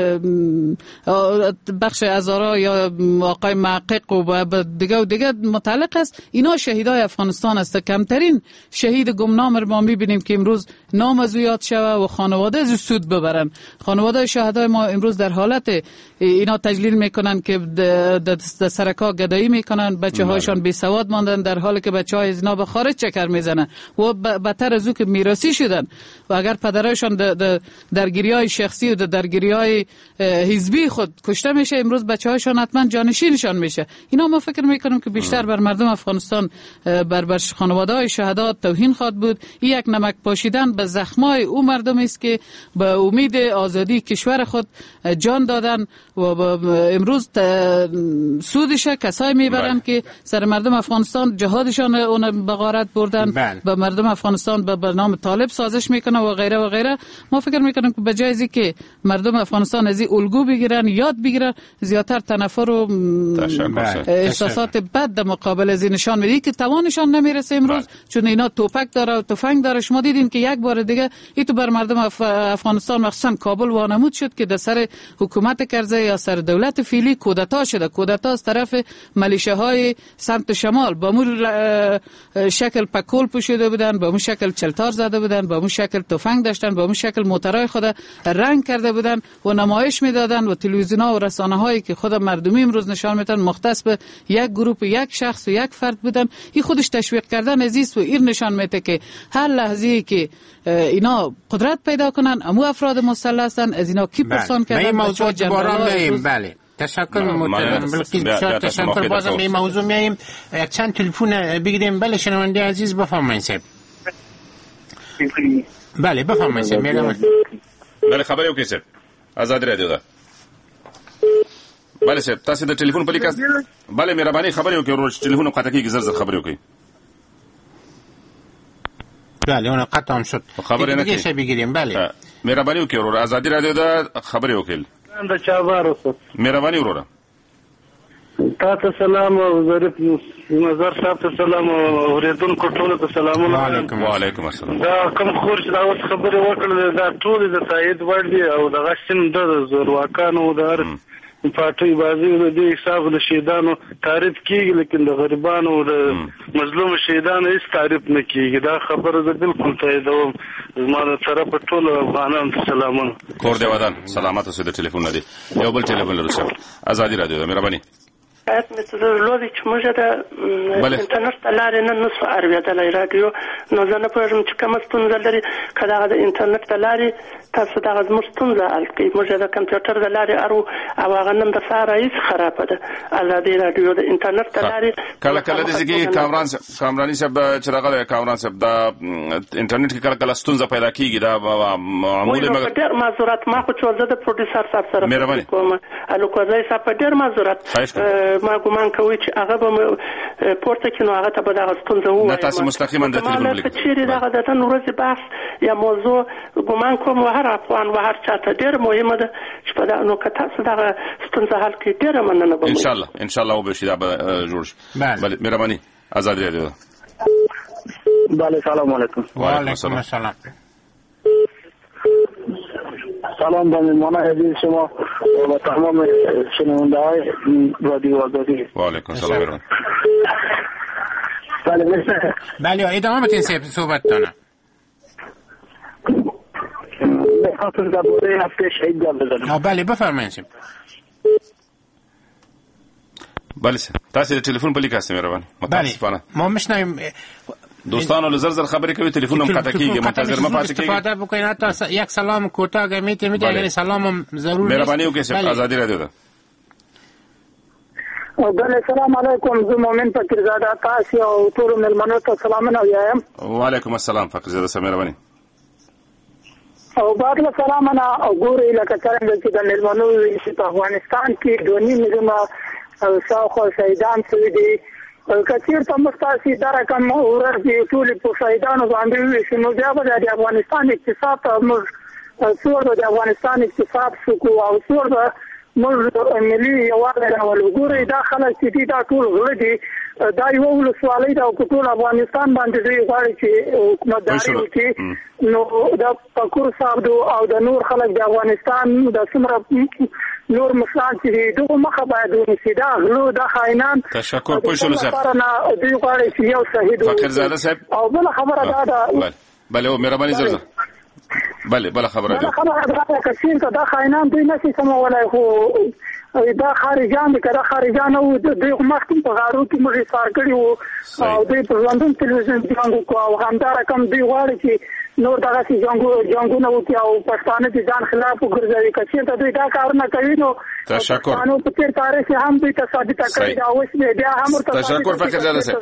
بخش هزارا یا آقای محقق و به دیگه متعلق است، اینا شهیدای افغانستان است. کمترین شهید گمنام رو ما میبینیم که امروز نام از او یاد شوه و خانواده از سود ببرن. خانواده شهدای ما امروز در حالت اینا تجلیل میکنن که در سرکا گدایی میکنن، بچه هایشان بی سواد ماندن در حالی که بچه های از اینا به خارج چکر میزنن و بدتر از او که میراثی شدن و اگر پدرایشان درگیری های شخصی و درگیری های حزبی خود کشته میشه، امروز بچه هایشان حتما جانشینشان میشه. اینا ما فکر میکنم که بیشتر بر مردم افغانستان بر خانواده های شهدا توهین خواهد بود. یک نمک پاشیدن به زخمای او مردم است که به امید آزادی کشور خود جان دادن و امروز سودش کسایی میبرن که سر مردم افغانستان جهادشان اون بغارت بردن، به مردم افغانستان به نام طالب سازش میکنه و غیره و غیره. ما فکر میکنم که به جای از که مردم افغانستان از این الگو بگیرن، یاد بگیرن، زیادتر تنفر و احساسات بد در مقابل از نشان میده که توانشان نمیرسه امروز، چون اینا توپک داره و تفنگ داره. شما دیدین که یک بار دیگه این تو بر مردم افغانستان مخصوصا کابل وانمود شد که در سر حکومت کرزی یا سر دولت فعلی کودتا شده. کودتا از طرف ملیشه‌های سمت شمال با مو شکل پکول پوشیده بودن، با مو شکل چلتار زده بودن، با مو شکل تفنگ داشتن، با مو شکل موترهای خود رنگ کرده بودن و نمایش میدادن و تلویزیون‌ها و رسانه‌هایی که خود مردمی امروز نشان میدن مختص به یک گروه، یک شخص و یک فرد بودن. این خودش تشویق کردن عزیز و این نشان میده که هر لحظه‌ای که اینا قدرت پیدا کنن، امو افراد مسلح هستن، از اینا کی پرسان کردن. این موضوع دوباره میایم. بله تشکر محترم بلقیس، تشکر. بازم این موضوع میایم. یک چند تلفن بگیریم. بله شنونده عزیز بفرمایید صاحب. بله بفرمایید صاحب. بله خبر یو کیسه آزاد رادیو ده. بله صاحب تاسو د ټلیفون په لیکاست. بله مهرباني خبر یو کې ورور ټلیفون قطع کیږي، زر خبر یو کې. بله اون قطع هم شد. خبر نه کیسه بگیریم. بله مهرباني یو کې ورور آزاد رادیو ده خبر یو کې. د چابار اوسه مهرباني ورور. تاسو سلام او ظریف نظر صاحب ته سلام او اوریدونکو ټول ته سلامونه. وعلیکم السلام. دا کوم خورش دا اوس خبره وکړه دا ټول د تایید وړ دي او د غشتن د زورواکانو د هر پارټي بازی د دې حساب د شهیدانو تعریف کیږي، لیکن د غریبانو او د مظلوم شهیدانو هیڅ تعریف نه کیږي. دا خبره د بالکل تاییدوم. زموږ طرف ټول افغانانو ته سلامونه. کور دی ودان سلامات اوسه. د ټلیفون نه دی یو بل ټلیفون لرو صاحب. آزادی رادیو ده مهرباني. باید مثل لوبی چې موږ د انټرنیټ ته لارې نه نسو اورېدلی راډیو، نو زه نه پوهېږم چې کومه ستونزه لري. که دغه د انټرنیټ د لارې تاسو دغه زموږ ستونزه حل کړئ. موږ د کمپیوټر د لارې ارو او هغه نن د سهار هېڅ خرابه ده. ازادي راډیو د انټرنیټ د لارې کله داسې کې کامراني صاحب چې راغلی کامران صاحب د انټرنیټ کې کله ستونزه پیدا کېږي دا معمولي مګر ډېر معذورت. ما خو چې زه د پروډیوسر صاحب سره مهرباني کوم الوکوزی صاحب ډېر معذورت. ما ګومان کوي چې هغه به پورته کړي، نو هغه ته به دغه ستونزه ووایم. نه تاسو مستقیما د تلیفون لیک چیرې دغه د نن ورځې بحث یا موضوع ګومان کوم و هر افغان و هر چاته ډېر مهمه ده چې په دغه نو که تاسو دغه ستونزه حل کړئ ډېره مننه به ان شاء الله وبشي دا به جوړ شي. بله مهرباني. آزاد رادیو. بله سلام علیکم. وعلیکم السلام. سلام به مهمان عزیز شما و تمام شنونده های رادیو آزادی. و علیکم سلام. بله ادامه بدین صحبتتون. میخواستم درباره هفته شهید گپ بزنم. بله بفرمایید. بله تاسو د ټلیفون په لیک هسته مهرباني. متاسفانه ما مشنویم دوستانو له زر خبرې کوي، ټلیفون هم قطع کیږي، منتظر ما پاتې کیږي. استفاده وکړئ. حتی یک سلام کوتاه میته اگر سلام هم ضرور مهرباني وکړئ. آزادی رادیو ده. بله سلام علیکم. زه مومن فقیرزاده تاسو او ټول ملمنو ته سلامونه وایم. وعلیکم السلام فقیرزاده صاحب مهرباني. او بعد له سلامونه او ګوري لکه څنګه چې د ملمنو په افغانستان کې دونی نظام او شاوخوا شهیدان شوي دي. کثیر ته مستاسي دا رقم ورځي ټول په شهیدانو باندې وي، نو بیا به د افغانستان اقتصاد ته موږ څور د افغانستان اقتصاد سکو او څور د موږ ملي یووالی راولو. ګورئ دا خلک چې دي دا ټول غله دي دا یو ولسوالۍ ده او په ټول افغانستان باندې دوی غواړي چې حکومتداري وکړي نو د پکور صاحب او د نور خلک د افغانستان د څومره نور مشران چې دغه مخه باید ونیسي دا غلو د خاینان. تشکر پوه شولو صاحب. دوی غواړي چې یو شهید فقیرزاده صاحب او بل خبره دا ده. بله مهرباني زرزه. بله بل خبره ده. خبره دا کسین ته دا خاینان دوی نشي سمولای خو دا خارجان دي کړه خارجان او دوی مخکې په غارو کې موږ سار کړی وو او دوی په لندن ټلویزیون باندې کو او همدا رقم دوی غواړي چې نور دغه سي جنگونه وکړي او پښتانه دي ځان خلاف وګرځي کچې ته دوی دا کار نه کوي نو تشکر. نو په تیر تاریخ هم دوی تصادف کړی دا اوس بیا هم تشکر فقیرزاده صاحب.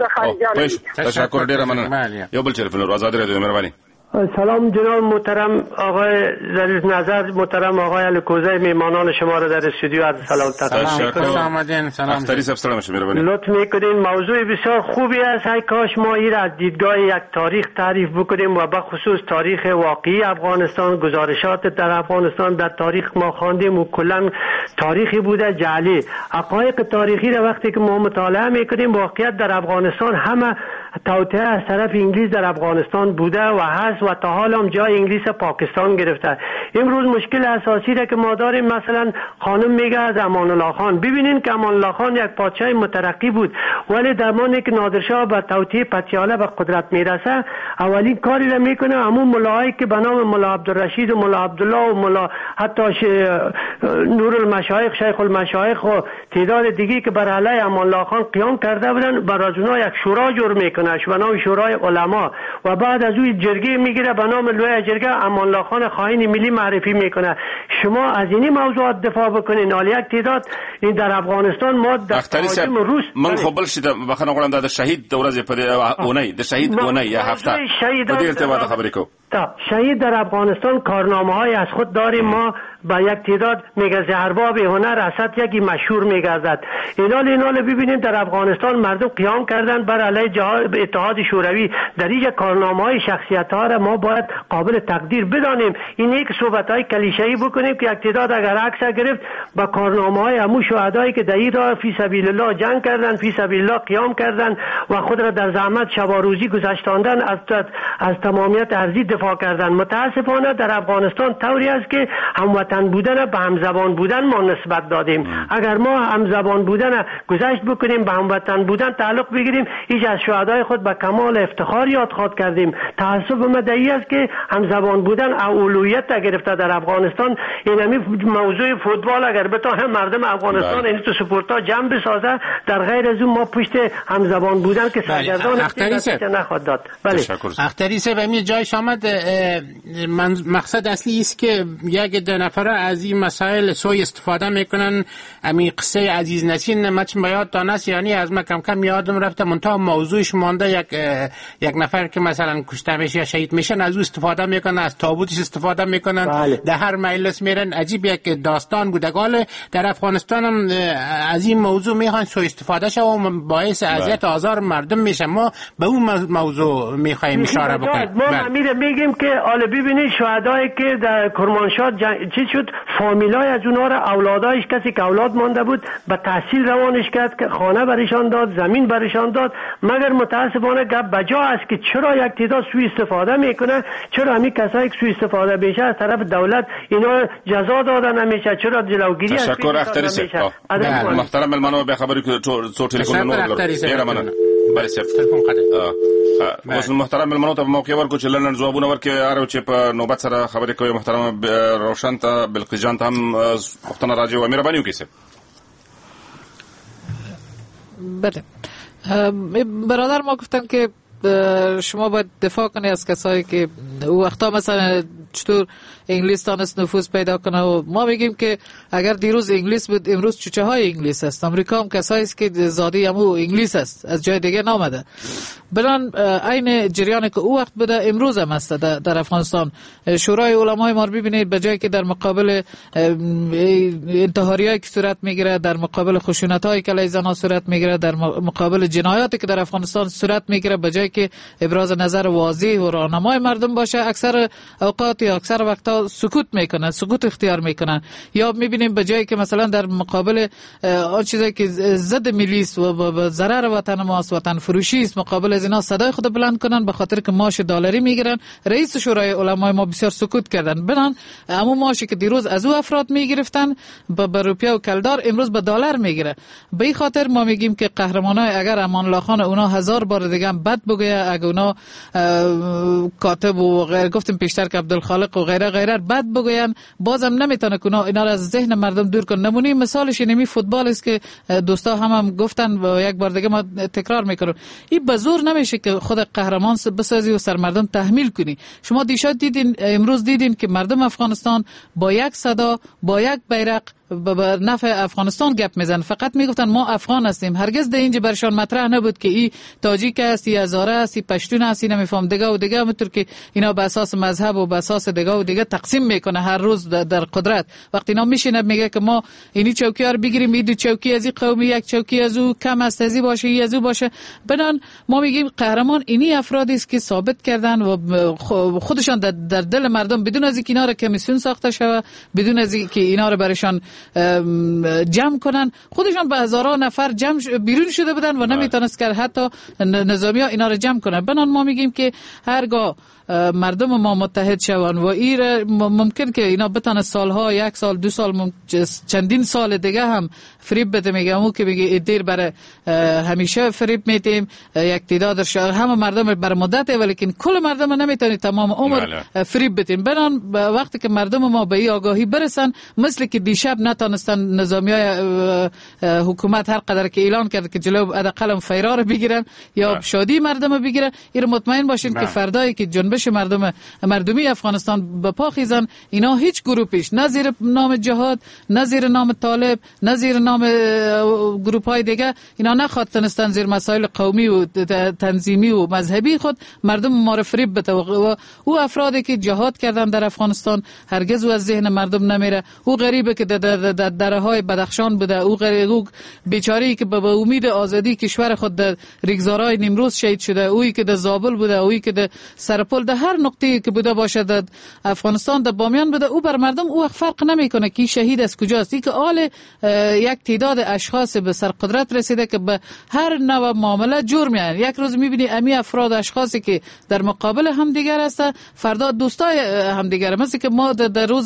تشکر ډیره مننه. یو بل ټلیفون آزاد رادیو مهرباني. سلام جناب محترم آقای عزیز نظر، محترم آقای الکوزی، میهمانان شما را در استودیو عرض سلام تقدیم. سلام. لطف میکنین موضوع بسیار خوبی است. ای کاش ما این از دیدگاه یک تاریخ تعریف بکنیم و به خصوص تاریخ واقعی افغانستان، گزارشات در افغانستان در تاریخ ما خواندیم و کلا تاریخی بوده جعلی. حقایق تاریخی را وقتی که ما مطالعه میکنیم واقعیت در افغانستان همه توطئه از طرف انگلیس در افغانستان بوده و هست و تا حال هم جای انگلیس پاکستان گرفته. امروز مشکل اساسی را که ما داریم مثلا خانم میگه از امان الله خان. ببینین که امان الله خان یک پادشاه مترقی بود ولی در زمانی که نادرشاه به توطئه پتیاله به قدرت میرسه اولین کاری را میکنه همون ملاهایی که به نام ملا عبدالرشید و ملا عبدالله و ملا حتی نور المشایخ شیخ المشایخ و تعداد دیگه که بر علیه امان الله خان قیام کرده بودن بر از اونها یک شورا جور میکنه به نام شورای علما و بعد از اون جرگه میگیره به نام لوی جرگه امان الله خان خائن ملی معرفی میکنه. شما از این موضوعات دفاع بکنین. حالا یک تعداد این در افغانستان ما در تهاجم روس من خو بل شي بخنه غواړم د شهید د ورځې په اونۍ د شهید اونۍ یا هفته په دې ارتباط خبرې کو. شهید در افغانستان کارنامه های از خود داریم. ما با یک تعداد میگه زهرباب هنر اسد یکی مشهور میگردد. اینال ببینید در افغانستان مردم قیام کردن بر علیه اتحاد شوروی. در اینجا کارنامه های شخصیت ها را ما باید قابل تقدیر بدانیم. این یک صحبت های کلیشه‌ای بکنیم که یک تعداد اگر عکس گرفت با کارنامه های همون شهدایی که در این راه فی سبیل الله جنگ کردن، فی سبیل الله قیام کردن و خود را در زحمت شب و روزی گذاشتاندن از تمامیت ارضی دفاع کردن. متاسفانه در افغانستان طوری است که هموطن بودن به همزبان بودن ما نسبت دادیم. اگر ما همزبان بودن گذشت بکنیم به هموطن بودن تعلق بگیریم هیچ از شهدای خود به کمال افتخار یاد خواهد کردیم. تعصب مدعی است که همزبان بودن اولویت گرفته در افغانستان. این موضوع فوتبال اگر بتونه مردم افغانستان این تو سپورتا جمع بسازه در غیر از اون ما پشت همزبان بودن که سرگردان نخواهد داد. بله اختری صاحب همین جایش آمد. مقصد اصلی است که یک دو نفر از این مسائل سوء استفاده میکنن. همین قصه عزیز نسین مچ بیاد تا نس یعنی از ما کم کم یادم رفته منتها موضوعش مانده یک نفر که مثلا کشته میشه یا شهید میشن از او استفاده میکنن، از تابوتش استفاده میکنن. در هر مجلس میرن. عجیب یک داستان بودگال در افغانستان هم از این موضوع میخوان سوء استفاده شه و باعث اذیت آزار مردم میشه. ما به اون موضوع میخوایم اشاره بکنیم. ما میگیم که حالا ببینید شهدایی که در کرمانشاه چی شد فامیلای از اونها را اولادایش کسی که اولاد مانده بود به تحصیل روانش کرد که خانه برشان داد، زمین برشان داد. مگر متاسفانه گپ بجا است که چرا یک تعداد سوء استفاده میکنه. چرا همین کسایی که سوء استفاده بشه از طرف دولت اینا جزا داده نمیشه. چرا جلوگیری از تشکر اختری صاحب. محترم ملمنو به خبری که تو تلفن نور ډیره مننه. بله صاحب تلفن قطع. اوس محترم ملمنو ته موقع ورکو چې لنډ ځوابونه ورکړي ارو چې په نوبت سره خبرې کوي. محترم روشن ته بلقیس جان ته هم پښتنه راځي و مهرباني وکړئ صاحب. بله برادر ما گفتن که شما باید دفاع کنی از کسایی که وقتا مثلا چطور انگلیس تانست نفوذ پیدا کنه و ما میگیم که اگر دیروز انگلیس بود امروز چوچه های انگلیس است. امریکا هم کسایی است که زاده همو انگلیس است، از جای دیگه نامده. بنان عین جریانی که او وقت بوده امروز هم است در افغانستان. شورای علمای ما رو ببینید به جایی که در مقابل انتحاریایی که صورت میگیره، در مقابل خشونتایی که علیه زنان صورت میگیره، در مقابل جنایاتی که در افغانستان صورت میگیره، به جایی که ابراز نظر واضح و راهنمای مردم باشه اکثر اوقات وقتی اکثر وقتا سکوت میکنن، سکوت اختیار میکنن. یا میبینیم به جایی که مثلا در مقابل آن چیزایی که ضد ملی است و ضرر وطن ماست، وطن فروشی است، مقابل از اینا صدای خود بلند کنن به خاطر که معاش دلاری میگیرن. رئیس شورای علمای ما بسیار سکوت کردن، بنان همون معاشی که دیروز از او افراد میگرفتن به روپیه و کلدار امروز به دلار میگیره. به این خاطر ما میگیم که قهرمانای اگر امان الله خان اونا 1000 بار دیگه هم بد بگه، اگر اونا کاتب و غیر گفتیم پیشتر که عبدالخالق و غیره غیره بد بگوین، بازم نمیتونه که اینا را از ذهن مردم دور کنه. نمونه مثالش اینمی فوتبال است که دوستا هم گفتن و یک بار دیگه ما تکرار میکنم، این به زور نمیشه که خود قهرمان بسازی و سر مردم تحمیل کنی. شما دیشب دیدین، امروز دیدین که مردم افغانستان با یک صدا، با یک بیرق به نفع افغانستان گپ میزن. فقط میگفتن ما افغان هستیم. هرگز در اینجا برشان مطرح نبود که این تاجیک است، این هزاره است، این پشتون است، این نمیفهم دیگه و دیگه، همونطور که اینا به اساس مذهب و به اساس دیگه و دیگه تقسیم میکنه هر روز در قدرت. وقتی اینا میشینه میگه که ما اینی چوکی ها رو بگیریم، این دو چوکی از این قومی، یک چوکی از او کم است، از این باشه، این از او باشه. بنان ما میگیم قهرمان اینی افرادی است که ثابت کردن و خودشان در دل مردم بدون از اینکه اینا رو کمیسیون ساخته شود، بدون از اینکه اینا رو برشان جمع کنن، خودشان به هزاران نفر بیرون شده بودن و نمیتونست که حتی نظامی ها اینا رو جمع کنن. بنان ما میگیم که هرگاه مردم ما متحد شوند و این ممکن که اینا بتونه سالها، یک سال، 2 سال، چندین سال دیگه هم فریب بده. میگم او که بگه دیر برای همیشه فریب میدیم، یک تعداد همه مردم بر مدت، ولیکن کل مردم نمیتونی تمام عمر فریب بدیم. بنان وقتی که مردم ما به این آگاهی برسن، مثل که دیشب نتونستن نظامیای حکومت هر قدر که اعلان کرد که جلو حداقل فیرار بگیرن یا شادی مردم بگیرن، این مطمئن باشین که فردایی که جنبش مردمی افغانستان به پا خیزن، اینا هیچ گروپیش نه زیر نام جهاد، نه زیر نام طالب، نه زیر نام گروپ های دیگه، اینا نخواستن زیر مسائل قومی و تنظیمی و مذهبی خود مردم ما رو فریب بده. و او افرادی که جهاد کردن در افغانستان هرگز از ذهن مردم نمیره. او غریبه که در درهای بدخشان بوده، او بیچاری که به امید آزادی کشور خود در ریگزارای نیمروز شهید شده، اویی که در زابل بوده، اویی که در سرپل، در هر نقطه‌ای که بوده باشه در افغانستان، در بامیان بوده، او بر مردم او فرق نمیکنه که شهید از کجاست. این که آل یک تعداد اشخاص به سرقدرت رسیده که به هر نوع معامله جور میان. یک روز میبینی امی افراد اشخاصی که در مقابل همدیگر هستن، فردا دوستای همدیگر، مثل که ما در روز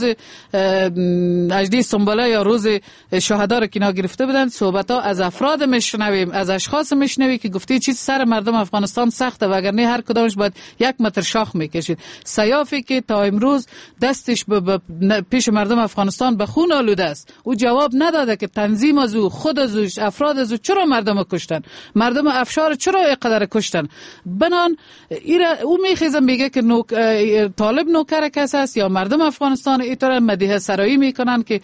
اجدی سنبله یا روز شهدا رو که اینا گرفته بودن، صحبت ها از افراد میشنویم، از اشخاص میشنوی که گفتی چیز سر مردم افغانستان سخته، وگرنه هر کدامش باید 1 متر شاخ میکشید. سیافی که تا امروز دستش پیش مردم افغانستان به خون آلوده است، او جواب نداده که تنظیم از او، خود از او، افراد از او چرا مردم کشتن، مردم افشار چرا اینقدر کشتن. بنان او میخیزه میگه که طالب نوکر کس است یا مردم افغانستان اینطور مدیح سرایی میکنن که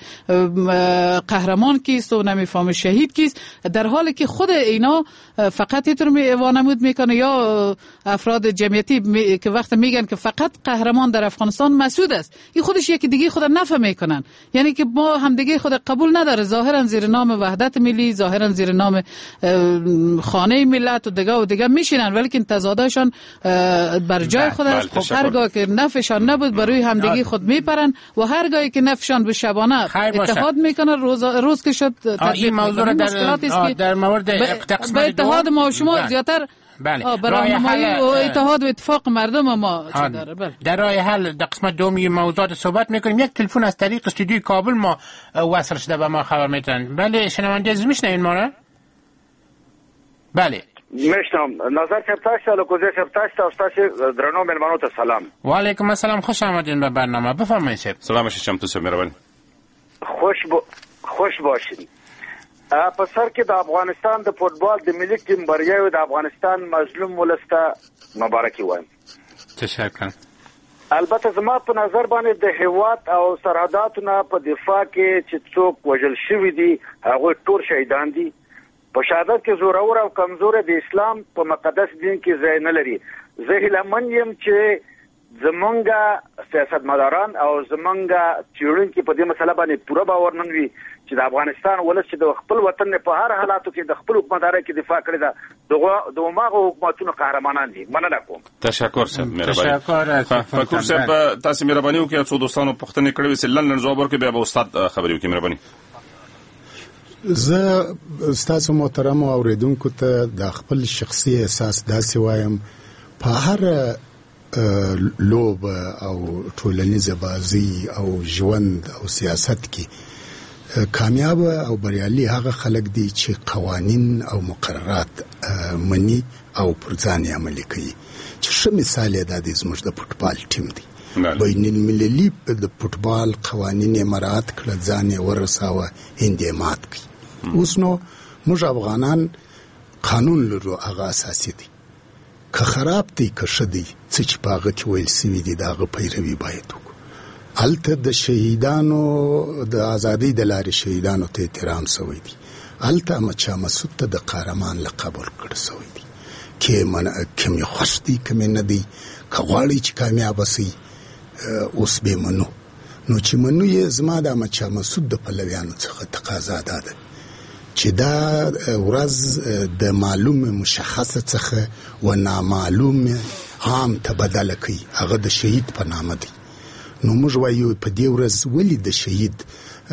قهرمان کیست و نمیفهمه شهید کیست، در حالی که خود اینا فقط اینطور وانمود میکنه. یا افراد جمعیتی که وقت میگن که فقط قهرمان در افغانستان مسعود است، این خودش یکی دیگه خود نفهم میکنن، یعنی که ما هم دیگه خود قبول نداره. ظاهرا زیر نام وحدت ملی، ظاهرا زیر نام خانه ملت و دیگه میشینن، ولی که تضادشان بر جای خود است. خب هرگاه که نفعشان نبود بروی همدیگه خود میپرن و هرگاهی که نفعشان به شبانه اتحاد میکنه، روز که شد این موضوع در مورد به اتحاد ما و شما زیاتر برای نمایی و اتحاد و اتفاق مردم ما داره. در راه حل در قسمت دومی موضوعات صحبت میکنیم. یک تلفن از طریق استودیوی کابل ما وصل شده، به ما خبر میتن. بله شنونده عزیز میشنوین ما را؟ بله میشنم. نظر چپتاش تا لکوزه چپتاش تا استاش درنو ملمانو تا سلام. و علیکم السلام، خوش آمدین به برنامه. بفرمایید شب. سلامش شمتو سب مهربان. خوش باشین. پسر که د افغانستان د فوتبال د ملي ټیم بریاوي د افغانستان مظلوم ولسته مبارکي وایم. تشکر. البته زما په نظر باندې د هیواد او سرحداتو په دفاع کې چې څوک وژل شوي دي هغه ټول شهیدان دي. په شهادت کې زورور او کمزور د اسلام په مقدس دین کې ځای نه لري. زه هیلهمن یم چې زمونږ سیاستمداران او زمونږ چیرونکي په دې مسله باندې پوره باور نن وي چې چې د افغانستان ولس چې د خپل وطن په هر حالاتو کې د خپل حکومتدارۍ کې دفاع کړې ده د هماغه حکومتونو قهرمانان دي. مننه کوم. تشکر صاحب مهرباني. فکر صاحب تاسو مهرباني وکړئ څو دوستانو پوښتنه کړې وي چې لندن جواب ورکړي بیا به استاد خبرې وکړي. مهرباني. زه ستاسو محترم اوریدونکو ته د خپل شخصي احساس داسې وایم په هر لوب او ټولنیزه بازی او ژوند او سیاست کې کامیاب او بریالي هغه خلک دي چې قوانین او مقررات مني او پر ځان عملي کوي. چې ښه مثال یې د زموږ د فوټبال ټیم دی. بین المللي د فوټبال قوانین مراعات کړه، ځان یې ورساوه، هند یې مات کړ. اوس نو موږ افغانان قانون لرو، هغه اساسي دی. که خراب دی که ښه دی، څه چې په هغه کې ویل سوي دي د هغه پیروي باید وکړو. هلته د شهیدانو د ازادۍ د لارې شهیدانو ته احترام سوی دی. هلته احمدشاه مسعود ته د قهرمان لقب ورکړل سوی دی. که مې خوښ دی که مې نه دی، که غواړئ چې کامیابه سئ اوس به منو. نو چې منو یې زما د احمدشاه مسعود د پلویانو څخه تقاضا ده چې دا ورځ د معلوم مشخصه څخه و نامعلوم عام ته بدله کړي، هغه د شهید په نامه دی. نو موږ وایو په دې ورځ ولې د شهید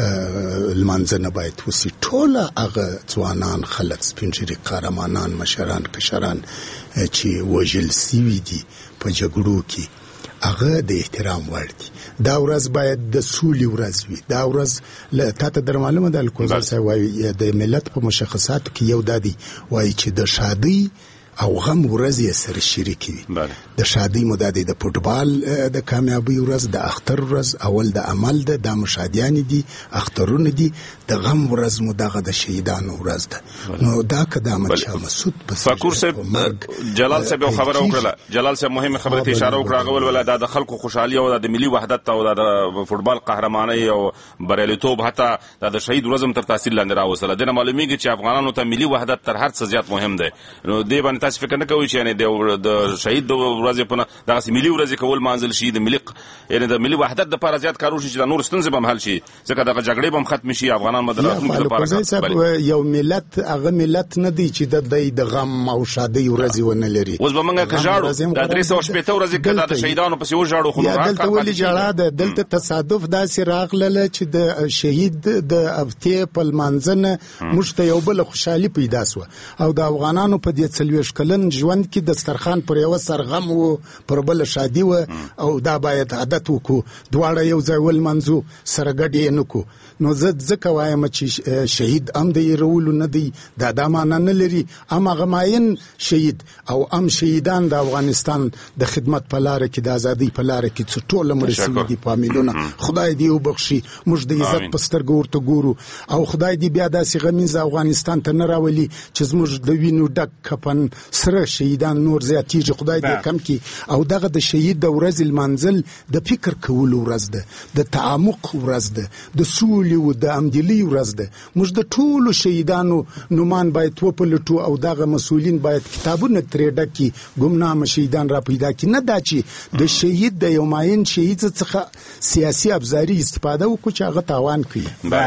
لمانځنه باید وسي. ټوله هغه ځوانان خلک سپین ږیري قهرمانان مشران کشران چې وژل سوي دي په جګړو کې هغه د احترام وړ دي. دا ورځ باید د سولې ورځ وي. دا ورځ تاته در معلومه ده الکوزر صاحب وایي د ملت په مشخصاتو کې یو دادی وایي چې د شادۍ او غم ورځ یې سره شریکې وي. د شادۍ مو دادی د فوټبال د کامیابۍ ورځ، د اختر ورځ اول د عمل ده، دا مشادیان دي، اخترونه دي. د غم ورځ مو دغه د شهیدانو ورځ ده. نو دا که د احمدشاه مسعود فکر صاحب جلال صاحب یو خبره وکړه، جلال صاحب مهمه خبره ته اشاره وکړه، هغه ولا دا د خلکو خوشحالي او د ملي وحدت او د فوټبال قهرماني او بریالیتوب حتی د شهید ورځم تر تاثیر لاندې راوستله. د معلومیږي چې افغانانو ته ملي وحدت تر هر څه زیات مهم دی. نو دې باندې تاسو فکر نه کوئ چې یعنی د شهید د ورځې په دغه ملي ورځې کول مانځل شي، د ملي یعنی د ملي وحدت د لپاره زیات کار وشي چې د نور ستونزې به حل شي، ځکه دغه جګړې به ختم شي. افغانان مدرسې لپاره یو ملت هغه ملت نه دی چې د غم او شادۍ ورځې ونه لري. اوس به موږ کژاړو د 380 ورځې کده د شهیدانو پسې وژاړو، خو دلته ولې جړه ده؟ دلته تصادف داسې راغله چې د شهید د افتې په لمانځنه موږ ته یو بل خوشحالي پیدا سوه. او د افغانانو په دې 40 کلن ژوند کې دسترخوان پر یو سر غم و پر بل شادي و، او دا باید عادت وکړو دواړه یو ځای ولمانځو، سره ګډ یې نه کړو. نو زه ځکه وایم چې شهید هم د یېرولو نه دی، دا معنا نه لري. هغه ماین شهید او شهیدان د افغانستان د خدمت په لاره کې، د ازادۍ په لاره کې چې ټول مړه سوي دي په میلیونه، خدای دې وبخشي. موږ د عزت په سترګو ورته ګورو، او خدای دې بیا داسې غمیز افغانستان ته نه راولي چې زموږ د وینو ډک کفن سره شهیدان نور زیاتېږي. خدای دې کم کړي. او دغه د شهید د ورځې لمانځل د فکر کولو ورځ ده، د تعمق ورځ ده، د سولې او د همدلۍ ورځ ده. موږ د ټولو شهیدانو نومان باید وپلټو، او دغه مسؤلین باید کتابونه ترې ډک کړي، ګمنامه شهیدان را پیدا کړي. نه دا چې د شهید د یو ماین شهید څخه سیاسی ابزاری استفاده وکړو چې هغه تاوان کوي.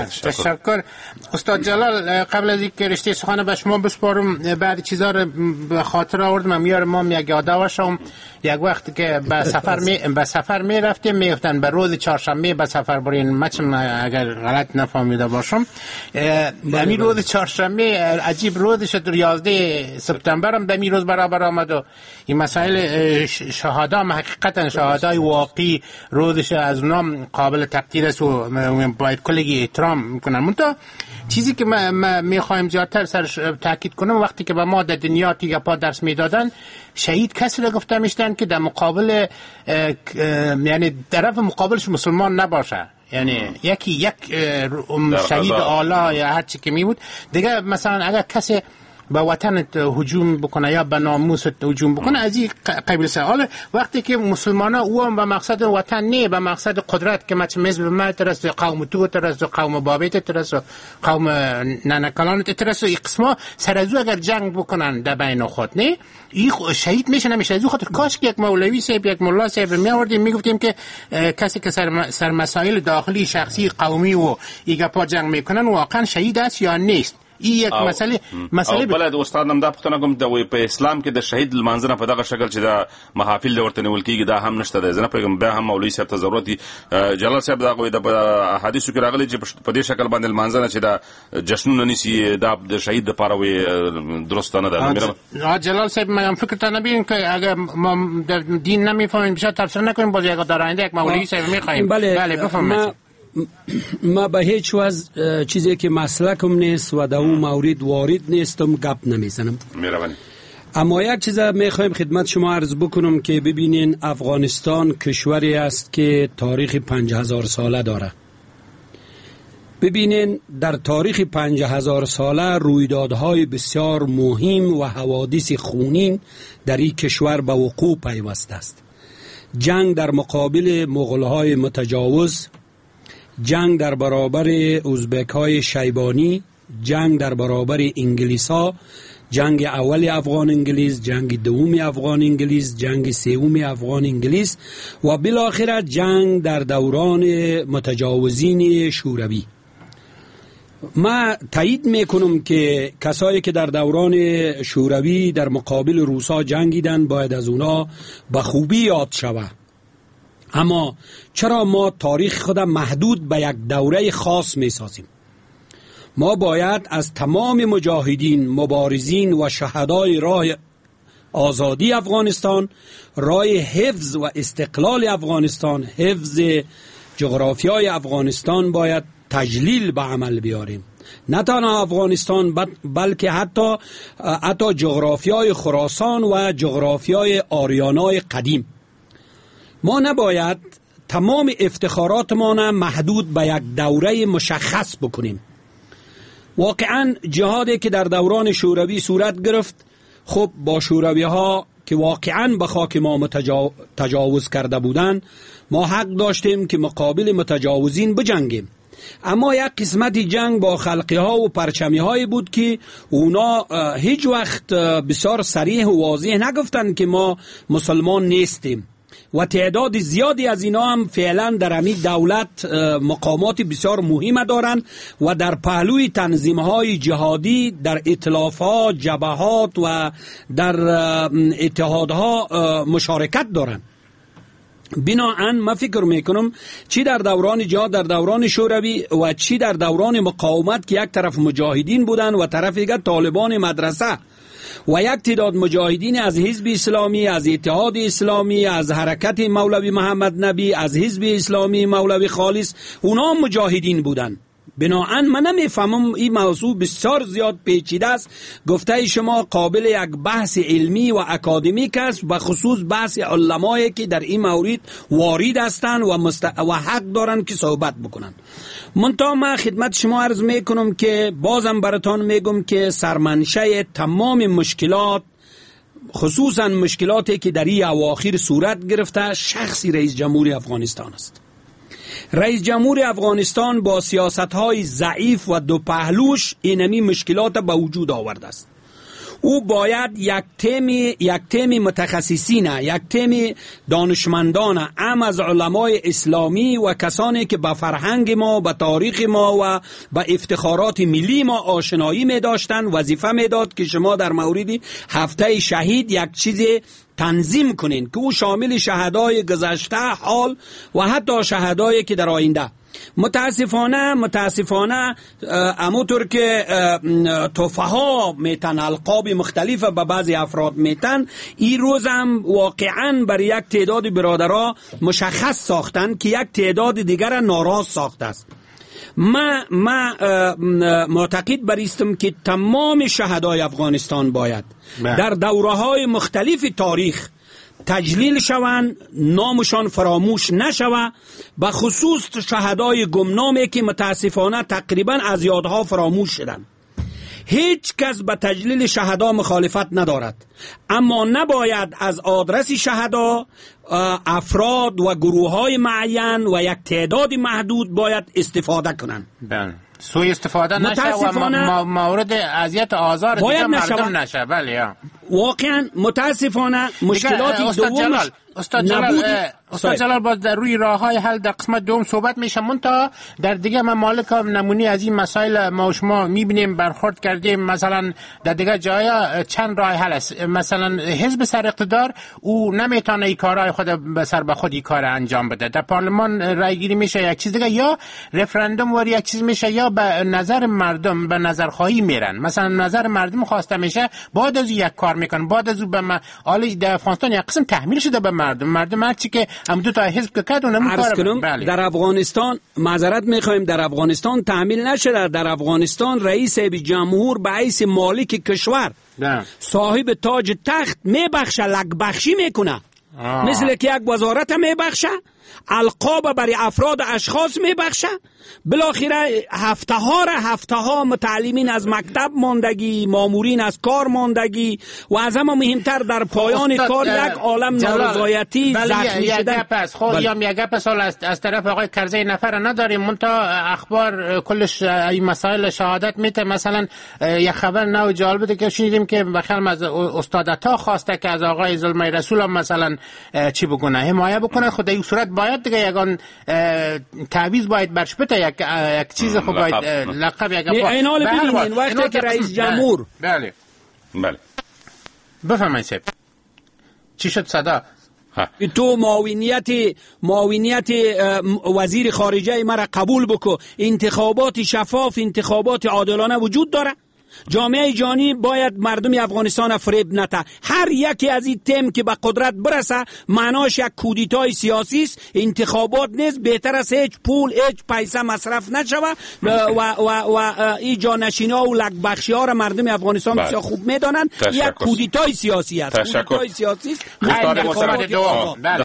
تشکر استاد جلال. قبل از اینکه رشته سخن به شما بسپارم، بعد چیزا رو به خاطر آوردم. میارم یک یادداشتم یک وقتی که به سفر می رفتیم، میگفتن به روز چهارشنبه به سفر برین، مچم اگر غلط نفهمیده باشم. دمی روز چهارشنبه عجیب روز شد، 11 سپتامبر هم دمی روز برابر آمد و این مسائل شهادا حقیقتا شهادای واقعی روزش از اونام قابل تقدیر است و باید کلگی احترام میکنن. منتها چیزی که ما میخوایم زیادتر سرش تاکید کنم، وقتی که به ما در دنیا تیگه پا درس میدادن، شهید کسی را گفته میشتن که در مقابل یعنی طرف مقابلش مسلمان نباشه، یعنی یک شهید اعلی یا هر چی که می بود دیگه. مثلا اگر کسی به وطنت هجوم بکنه یا به ناموست هجوم بکنه، از این قبیل سوال. وقتی که مسلمان ها او هم به مقصد وطن نه، به مقصد قدرت که مثل ما ترس، قوم تو ترس، قوم بابیت ترس، قوم ننکلانت ترس، این قسما سر از اگر جنگ بکنن در بین خود نه، این شهید میشه. نمیشه از خاطر کاش که یک مولوی صاحب، یک ملا صاحب میآوردیم میگفتیم که کسی که سر مسائل داخلی شخصی قومی و ایگا پا جنگ میکنن واقعا شهید است یا نیست. این یک مسئله بلد استاد نم دا پښتنه کوم د په اسلام کې د شهید لمانځنه په دغه شکل چې د محافل ورته نیول کیږي دا هم نشته ده. زنه پیغام به هم مولوی صاحب ته ضرورت دي. جلال صاحب دا کوي د احادیثو کې راغلي چې په دې شکل باندې لمانځنه چې دا جشنونه نسی دا د شهید لپاره وي درست نه ده. جلال صاحب من فکر ته نبین که اگر ما دین نمیفهمیم بیشتر تفسیر نکنیم، باز یک در آینده یک مولوی صاحب میخوایم. بله بفرمایید. ما به هیچ وجه چیزی که مسلکم نیست و در اون مورد وارد نیستم گپ نمیزنم. اما یک چیز میخوایم خدمت شما عرض بکنم که ببینین افغانستان کشوری است که تاریخ 5000 ساله داره. ببینین در تاریخ 5000 ساله رویدادهای بسیار مهم و حوادث خونین در این کشور به وقوع پیوسته است. جنگ در مقابل مغولهای متجاوز، جنگ در برابر ازبک‌های شیبانی، جنگ در برابر انگلیس‌ها، جنگ اول افغان انگلیس، جنگ دوم افغان انگلیس، جنگ سوم افغان انگلیس و بالاخره جنگ در دوران متجاوزین شوروی. ما تایید میکنم که کسایی که در دوران شوروی در مقابل روسا جنگیدن باید از اونا به خوبی یاد شود. اما چرا ما تاریخ خود محدود به یک دوره خاص می سازیم؟ ما باید از تمام مجاهدین، مبارزین و شهدای راه آزادی افغانستان، راه حفظ و استقلال افغانستان، حفظ جغرافیای افغانستان باید تجلیل به عمل بیاریم. نه تنها افغانستان بلکه حتی جغرافیای خراسان و جغرافیای آریانای قدیم. ما نباید تمام افتخاراتمان محدود به یک دوره مشخص بکنیم. واقعا جهادی که در دوران شوروی صورت گرفت، خب با شوروی ها که واقعا به خاک ما تجاوز کرده بودند، ما حق داشتیم که مقابل متجاوزین بجنگیم. اما یک قسمت جنگ با خلقی ها و پرچمی هایی بود که اونا هیچ وقت بسیار صریح و واضح نگفتند که ما مسلمان نیستیم و تعداد زیادی از اینا هم فعلا در همین دولت مقامات بسیار مهم دارند و در پهلوی تنظیم‌های جهادی در ائتلاف‌ها، جبهات و در اتحادها مشارکت دارند. بناهن من فکر میکنم چی در دوران جهاد در دوران شوروی و چی در دوران مقاومت که یک طرف مجاهدین بودن و طرف دیگر طالبان مدرسه و یک تعداد مجاهدین از حزب اسلامی، از اتحاد اسلامی، از حرکت مولوی محمد نبی، از حزب اسلامی مولوی خالص، اونا مجاهدین بودن. بناهن من نمیفهمم، این موضوع بسیار زیاد پیچیده است. گفته شما قابل یک بحث علمی و اکادمیک است، به خصوص بحث علمایی که در این مورد وارد هستند و حق دارند که صحبت بکنند. منتها من خدمت شما عرض میکنم که بازم براتون میگم که سرمنشه تمام مشکلات، خصوصا مشکلاتی که در این اواخر صورت گرفته، شخصی رئیس جمهور افغانستان است. رئیس جمهور افغانستان با سیاست‌های ضعیف و دو پهلوش اینمی مشکلات به وجود آورده است. او باید یک تیم متخصصین، یک تیم دانشمندان، هم از علمای اسلامی و کسانی که به فرهنگ ما، به تاریخ ما و به افتخارات ملی ما آشنایی می داشتن، وظیفه می داد که شما در مورد هفته شهید یک چیز تنظیم کنین که او شامل شهدای گذشته، حال و حتی شهدایی که در آینده. متاسفانه همونطور که توفه ها میتن القاب مختلف به بعضی افراد میتن، این روز هم واقعا برای یک تعداد برادرها مشخص ساختن که یک تعداد دیگر ناراض ساخته است. ما معتقد بریستم که تمام شهدای افغانستان باید در دوره‌های مختلف تاریخ تجلیل شوند، نامشان فراموش نشود، به خصوص شهدای گمنامی که متاسفانه تقریبا از یادها فراموش شدند. هیچ کس به تجلیل شهدا مخالفت ندارد، اما نباید از آدرس شهدا افراد و گروه های معین و یک تعداد محدود باید استفاده کنند. بله، سوء استفاده نشه و مورد اذیت آزار دیگه مردم نشه. بله، واقعا متاسفانه مشکلات دومش استاد جلال باز در روی راه‌های حل در قسمت دوم صحبت میشه. منتها در دیگه ممالک نمونی از این مسائل ما و شما میبینیم، برخورد کردیم. مثلا در دیگه جایا چند راه حل است. مثلا حزب سر اقتدار او نمیتونه این کارهای خود به سر به خود این کار انجام بده. در پارلمان رای گیری میشه یک چیز دیگه، یا رفراندوم وری یک چیز میشه، یا به نظر مردم به نظر خواهی میرن. مثلا نظر مردم خواسته میشه، بعد از یک کار میکنن، بعد از به عالی در افغانستان یک قسم تحمیل شده به مردم هرچی که هم دو تا حزب که کردن اون کار. بله. در افغانستان معذرت میخوایم، در افغانستان تحمیل نشده. در افغانستان رئیس جمهور به حیث مالک کشور صاحب تاج تخت میبخشه، لگ بخشی میکنه. مثل که یک وزارت میبخشه، القاب برای افراد اشخاص میبخشه. بالاخره هفته ها متعلمین از مکتب ماندگی، مامورین از کار ماندگی و از همه مهمتر در پایان کار یک عالم نارضایتی زخمی شدن. یک گپ از طرف آقای کرزی نفر نداریم، منتها اخبار کلش این مسائل شهادت میته. مثلا یک خبر نو جالب که شنیدیم که بخیرم از استادتا خواسته که از آقای زلمه رسول هم مثلا چی بکنه، حمایه بکنه. خود این صورت باید دیگه یگان تعویض باید برش بده، یک چیز خوب باید لقب یک اینال ببینین وقتی که رئیس جمهور. بله بفرمایید صاحب چی شد صدا؟ تو معاونیت وزیر خارجه مرا قبول بکو. انتخابات شفاف، انتخابات عادلانه وجود داره. جامعه جهانی باید مردم افغانستان فریب نده. هر یکی از این تیم که به قدرت برسه معناش یک کودتای سیاسی است، انتخابات نیست. بهتر است هیچ پول هیچ پیسه مصرف نشوه و این جانشینا و لگ بخشی ها را مردم افغانستان بسیار خوب میدانند. یک کودتای سیاسی است. تشکر. کودتای سیاسی است.